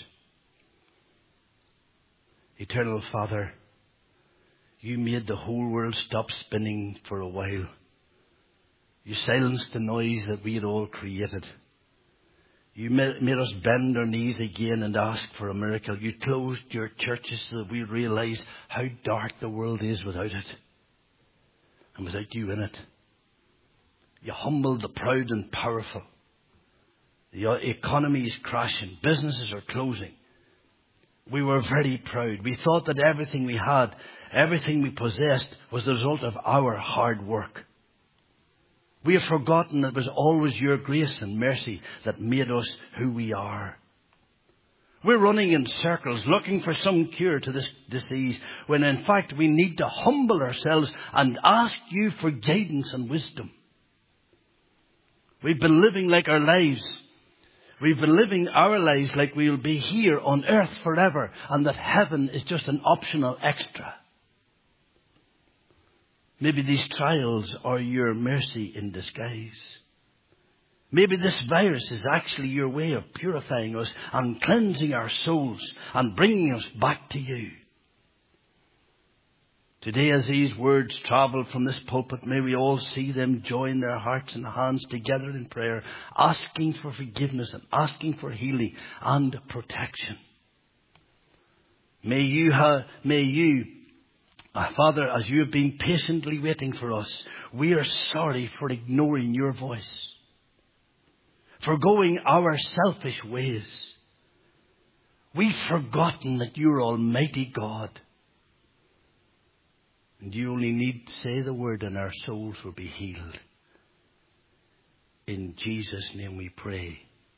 Eternal Father, you made the whole world stop spinning for a while. You silenced the noise that we had all created. You made us bend our knees again and ask for a miracle. You closed your churches so that we realize how dark the world is without it, and without you in it. You humbled the proud and powerful. The economy is crashing. Businesses are closing. We were very proud. We thought that everything we had, everything we possessed, was the result of our hard work. We have forgotten that it was always your grace and mercy that made us who we are. We're running in circles looking for some cure to this disease, when in fact we need to humble ourselves and ask you for guidance and wisdom. We've been living like our lives. We've been living our lives like we'll be here on earth forever, and that heaven is just an optional extra. Maybe these trials are your mercy in disguise. Maybe this virus is actually your way of purifying us and cleansing our souls and bringing us back to you. Today, as these words travel from this pulpit, may we all see them join their hearts and hands together in prayer, asking for forgiveness and asking for healing and protection. May you, ha- may you, uh, Father, as you have been patiently waiting for us, we are sorry for ignoring your voice, for going our selfish ways. We've forgotten that you're Almighty God. And you only need to say the word and our souls will be healed. In Jesus' name we pray.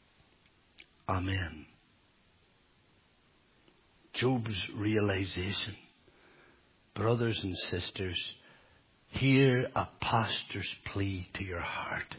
Amen. Job's realization. Brothers and sisters, hear a pastor's plea to your heart.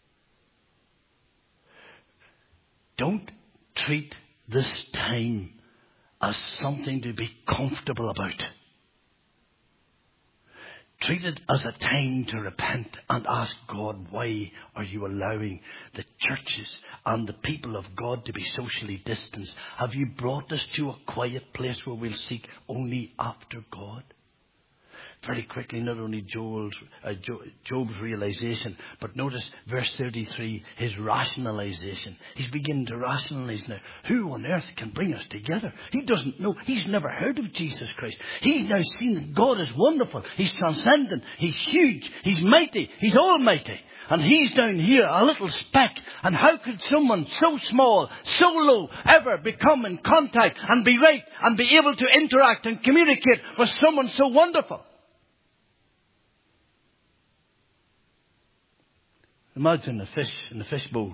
Don't treat this time as something to be comfortable about. Treat it as a time to repent and ask God, why are you allowing the churches and the people of God to be socially distanced? Have you brought us to a quiet place where we'll seek only after God? Very quickly, not only Joel's, uh, Job's realization, but notice verse thirty-three, his rationalization. He's beginning to rationalize now. Who on earth can bring us together? He doesn't know. He's never heard of Jesus Christ. He's now seen that God is wonderful. He's transcendent. He's huge. He's mighty. He's almighty. And he's down here, a little speck. And how could someone so small, so low, ever become in contact and be right and be able to interact and communicate with someone so wonderful? Imagine a fish in a fish bowl.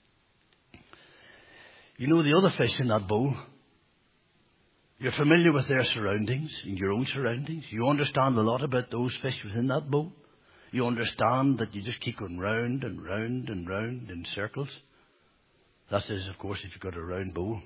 You know the other fish in that bowl. You're familiar with their surroundings and your own surroundings. You understand a lot about those fish within that bowl. You understand that you just keep going round and round and round in circles. That is, of course, if you've got a round bowl.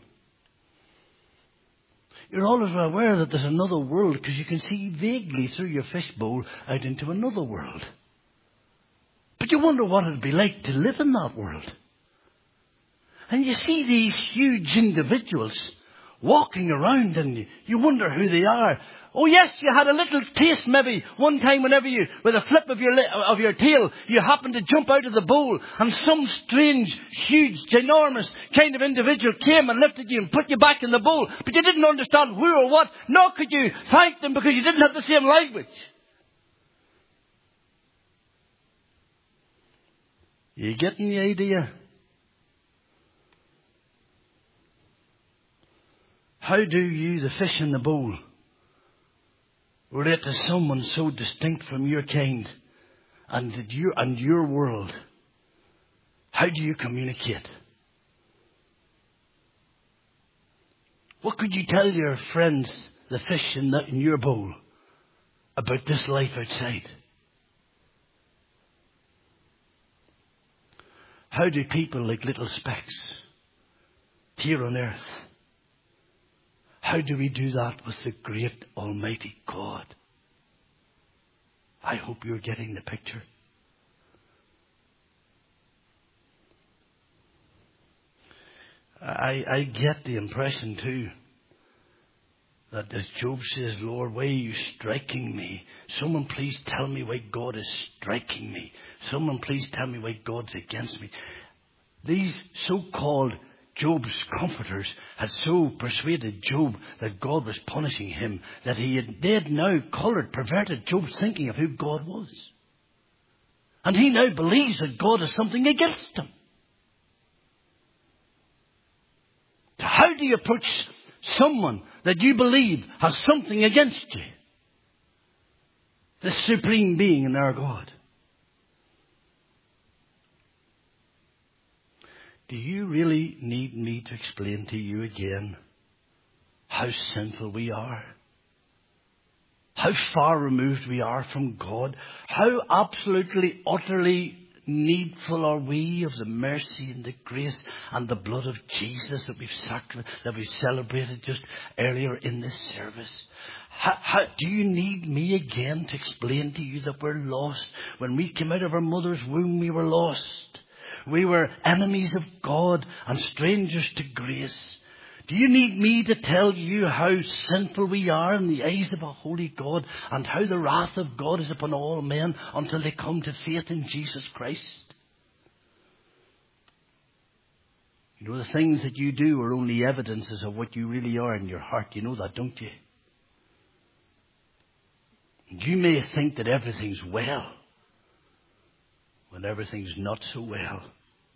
You're always aware that there's another world because you can see vaguely through your fish bowl out into another world. But you wonder what it'd be like to live in that world. And you see these huge individuals walking around and you wonder who they are. Oh yes, you had a little taste maybe one time whenever you, with a flip of your, of your tail, you happened to jump out of the bowl and some strange, huge, ginormous kind of individual came and lifted you and put you back in the bowl. But you didn't understand who or what, nor could you thank them because you didn't have the same language. You getting the idea? How do you, the fish in the bowl, relate to someone so distinct from your kind and your, and your world? How do you communicate? What could you tell your friends, the fish in, the, in your bowl, about this life outside? How do people like little specks here on earth, how do we do that with the great Almighty God? I hope you're getting the picture. I, I get the impression too that as Job says, Lord, why are you striking me? Someone please tell me why God is striking me. Someone please tell me why God's against me. These so-called Job's comforters had so persuaded Job that God was punishing him that he had, they had now coloured, perverted Job's thinking of who God was. And he now believes that God is something against him. So how do you approach someone that you believe has something against you? The supreme being in our God. Do you really need me to explain to you again how sinful we are? How far removed we are from God? How absolutely, utterly needful are we of the mercy and the grace and the blood of Jesus that we've sacri- that we celebrated just earlier in this service? How, how, do you need me again to explain to you that we're lost? When we came out of our mother's womb, we were lost. We were enemies of God and strangers to grace. Do you need me to tell you how sinful we are in the eyes of a holy God and how the wrath of God is upon all men until they come to faith in Jesus Christ? You know, the things that you do are only evidences of what you really are in your heart. You know that, don't you? You may think that everything's well when everything's not so well.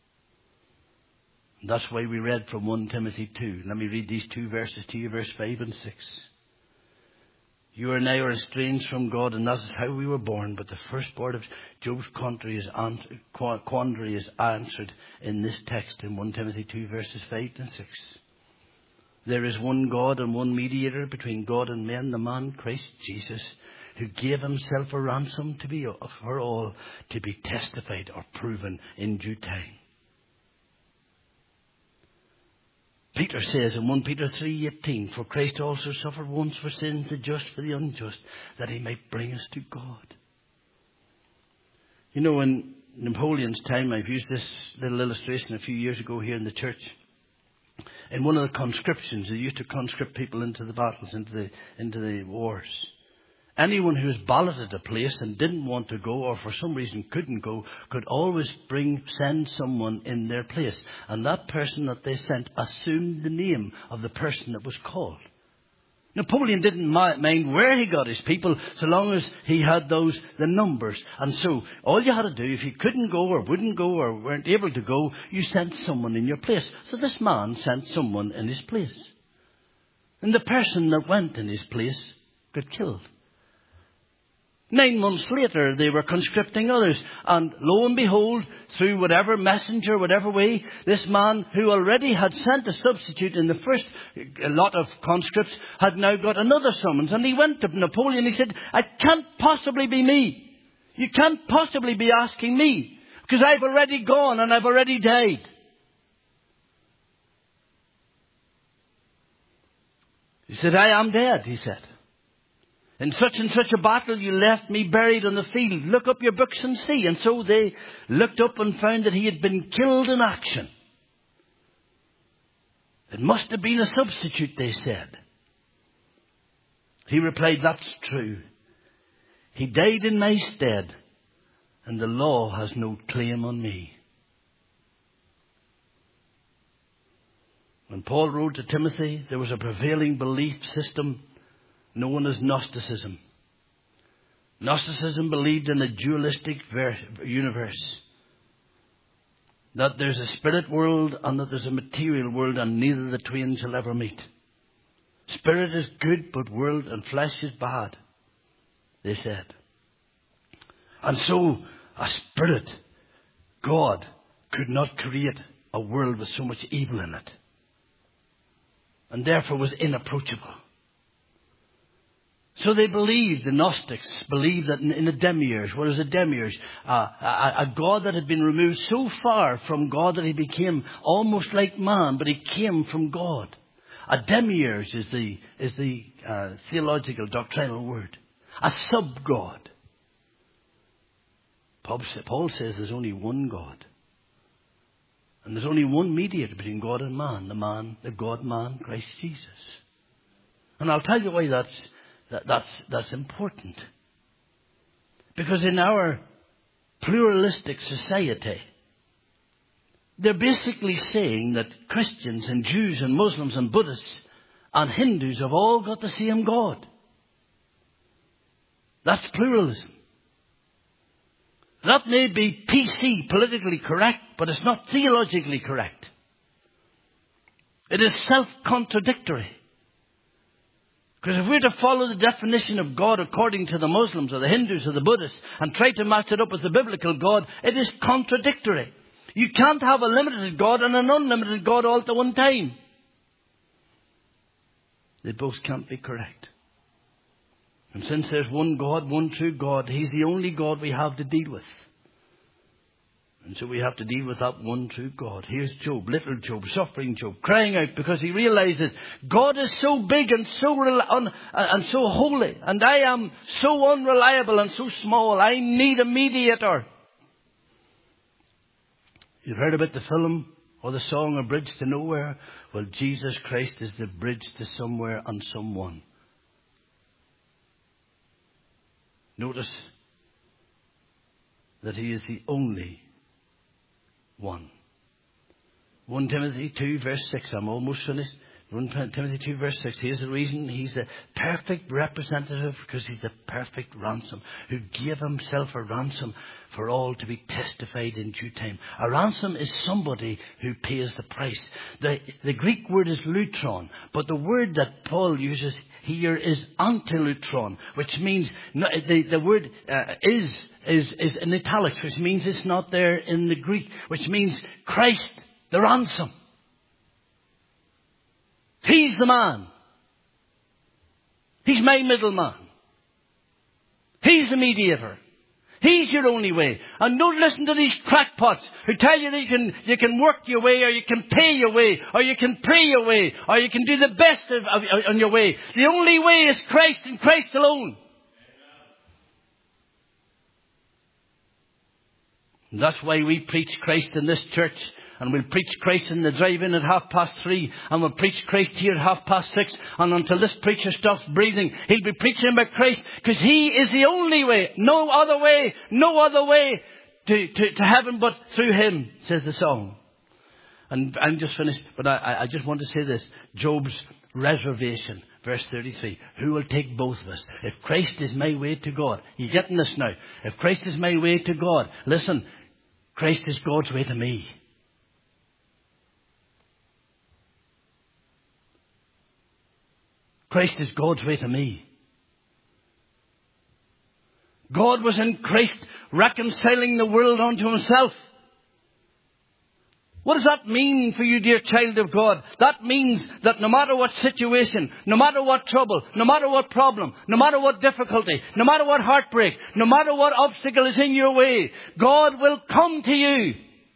And that's why we read from First Timothy two. Let me read these two verses to you, verse five and six. You are now estranged from God, and that is how we were born. But the first part of Job's quandary is, quandary is answered in this text in First Timothy two, verses five and six. There is one God and one mediator between God and men, the man Christ Jesus, who gave himself a ransom to be for all, to be testified or proven in due time. Peter says in First Peter three eighteen, for Christ also suffered once for sins, the just for the unjust, that he might bring us to God. You know, in Napoleon's time, I've used this little illustration a few years ago here in the church. In one of the conscriptions, they used to conscript people into the battles, into the, into the wars. Anyone who was balloted a place and didn't want to go, or for some reason couldn't go, could always bring, send someone in their place. And that person that they sent assumed the name of the person that was called. Napoleon didn't mind where he got his people, so long as he had those, the numbers. And so, all you had to do, if you couldn't go or wouldn't go or weren't able to go, you sent someone in your place. So this man sent someone in his place. And the person that went in his place got killed. Nine months later, they were conscripting others. And lo and behold, through whatever messenger, whatever way, this man who already had sent a substitute in the first lot of conscripts had now got another summons. And he went to Napoleon. He said, "It can't possibly be me. You can't possibly be asking me, because I've already gone and I've already died." He said, "I am dead," he said. "In such and such a battle you left me buried on the field. Look up your books and see." And so they looked up and found that he had been killed in action. It must have been a substitute, they said. He replied, "That's true. He died in my stead, and the law has no claim on me." When Paul wrote to Timothy, there was a prevailing belief system known as Gnosticism. Gnosticism believed in a dualistic universe. That there's a spirit world and that there's a material world, and neither the twain shall ever meet. Spirit is good, but world and flesh is bad, they said. And so, a spirit, God, could not create a world with so much evil in it. And therefore was inapproachable. So they believed, the Gnostics believed that in, in the demiurge, what is a demiurge? Uh, a, a God that had been removed so far from God that he became almost like man, but he came from God. A demiurge is the, is the uh, theological, doctrinal word. A sub-God. Paul says there's only one God. And there's only one mediator between God and man, the man, the God-man, Christ Jesus. And I'll tell you why that's That, that's, that's important. Because in our pluralistic society, they're basically saying that Christians and Jews and Muslims and Buddhists and Hindus have all got the same God. That's pluralism. That may be P C, politically correct, but it's not theologically correct. It is self-contradictory. Because if we're to follow the definition of God according to the Muslims or the Hindus or the Buddhists and try to match it up with the biblical God, it is contradictory. You can't have a limited God and an unlimited God all at one time. They both can't be correct. And since there's one God, one true God, he's the only God we have to deal with. And so we have to deal with that one true God. Here's Job, little Job, suffering Job, crying out because he realizes God is so big and so rel- un- and so holy, and I am so unreliable and so small. I need a mediator. You've heard about the film or the song, A Bridge to Nowhere? Well, Jesus Christ is the bridge to somewhere and someone. Notice that he is the only one. First Timothy two verse six. I'm almost finished. First Timothy two verse six. Here's the reason. He's the perfect representative, because he's the perfect ransom, who gave himself a ransom for all to be testified in due time. A ransom is somebody who pays the price. The, the Greek word is lutron, but the word that Paul uses here is antilutron, which means no, the, the word uh, is, is, is in italics, which means it's not there in the Greek, which means Christ, the ransom. He's the man. He's my middleman. He's the mediator. He's your only way. And don't listen to these crackpots who tell you that you can, you can work your way, or you can pay your way, or you can pray your way, or you can do the best of, of, on your way. The only way is Christ and Christ alone. And that's why we preach Christ in this church. And we'll preach Christ in the drive-in at half past three. And we'll preach Christ here at half past six. And until this preacher stops breathing, he'll be preaching about Christ. Because he is the only way. No other way. No other way to, to, to heaven but through him, says the song. And I'm just finished. But I, I just want to say this. Job's reservation. Verse thirty-three. Who will take both of us? If Christ is my way to God. You getting this now? If Christ is my way to God. Listen. Christ is God's way to me. Christ is God's way to me. God was in Christ reconciling the world unto himself. What does that mean for you, dear child of God? That means that no matter what situation, no matter what trouble, no matter what problem, no matter what difficulty, no matter what heartbreak, no matter what obstacle is in your way, God will come to you.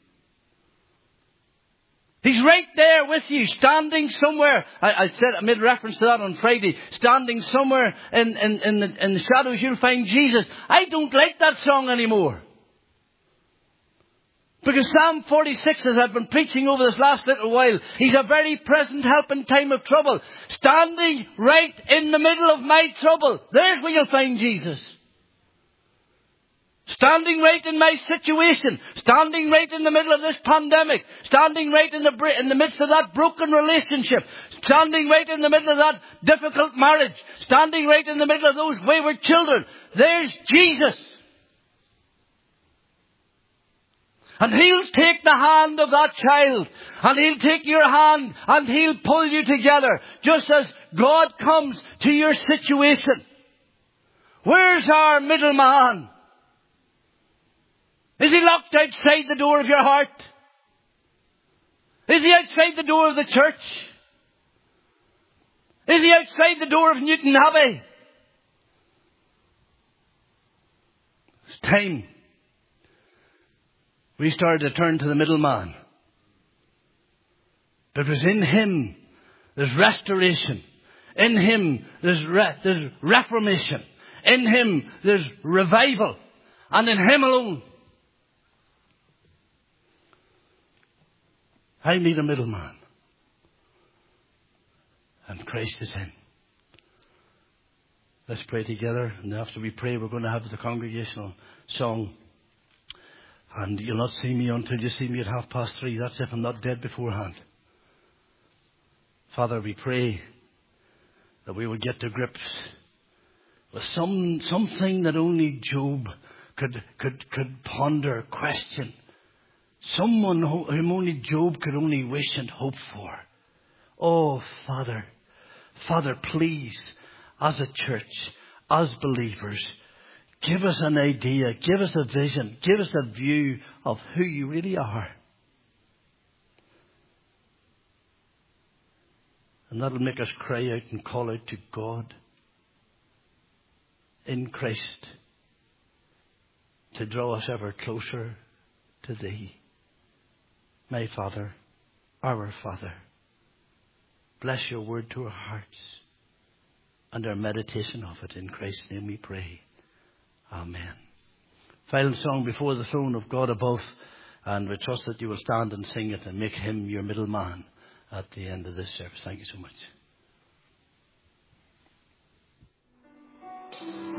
He's right there with you, standing somewhere. I, I said, I made reference to that on Friday. Standing somewhere in, in, in, the, in the shadows, you'll find Jesus. I don't like that song anymore. Because Psalm forty-six, as I've been preaching over this last little while, he's a very present help in time of trouble. Standing right in the middle of my trouble. There's where you'll find Jesus. Standing right in my situation. Standing right in the middle of this pandemic. Standing right in the, in the midst of that broken relationship. Standing right in the middle of that difficult marriage. Standing right in the middle of those wayward children. There's Jesus. And he'll take the hand of that child. And he'll take your hand. And he'll pull you together. Just as God comes to your situation. Where's our middleman? Is he locked outside the door of your heart? Is he outside the door of the church? Is he outside the door of Newton Abbey? It's time we started to turn to the middleman. Because in him there's restoration. In him there's, re- there's reformation. In him there's revival. And in him alone. I need a middleman. And Christ is him. Let's pray together. And after we pray, we're going to have the congregational song. And you'll not see me until you see me at half past three. That's if I'm not dead beforehand. Father, we pray that we will get to grips with some something that only Job could could could ponder, question. Someone whom only Job could only wish and hope for. Oh, Father, Father, please, as a church, as believers, give us an idea, give us a vision, give us a view of who you really are. And that'll make us cry out and call out to God in Christ to draw us ever closer to Thee. My Father, our Father, bless your word to our hearts and our meditation of it. In Christ's name we pray. Amen. Final song, Before the Throne of God Above. And we trust that you will stand and sing it and make him your middleman at the end of this service. Thank you so much.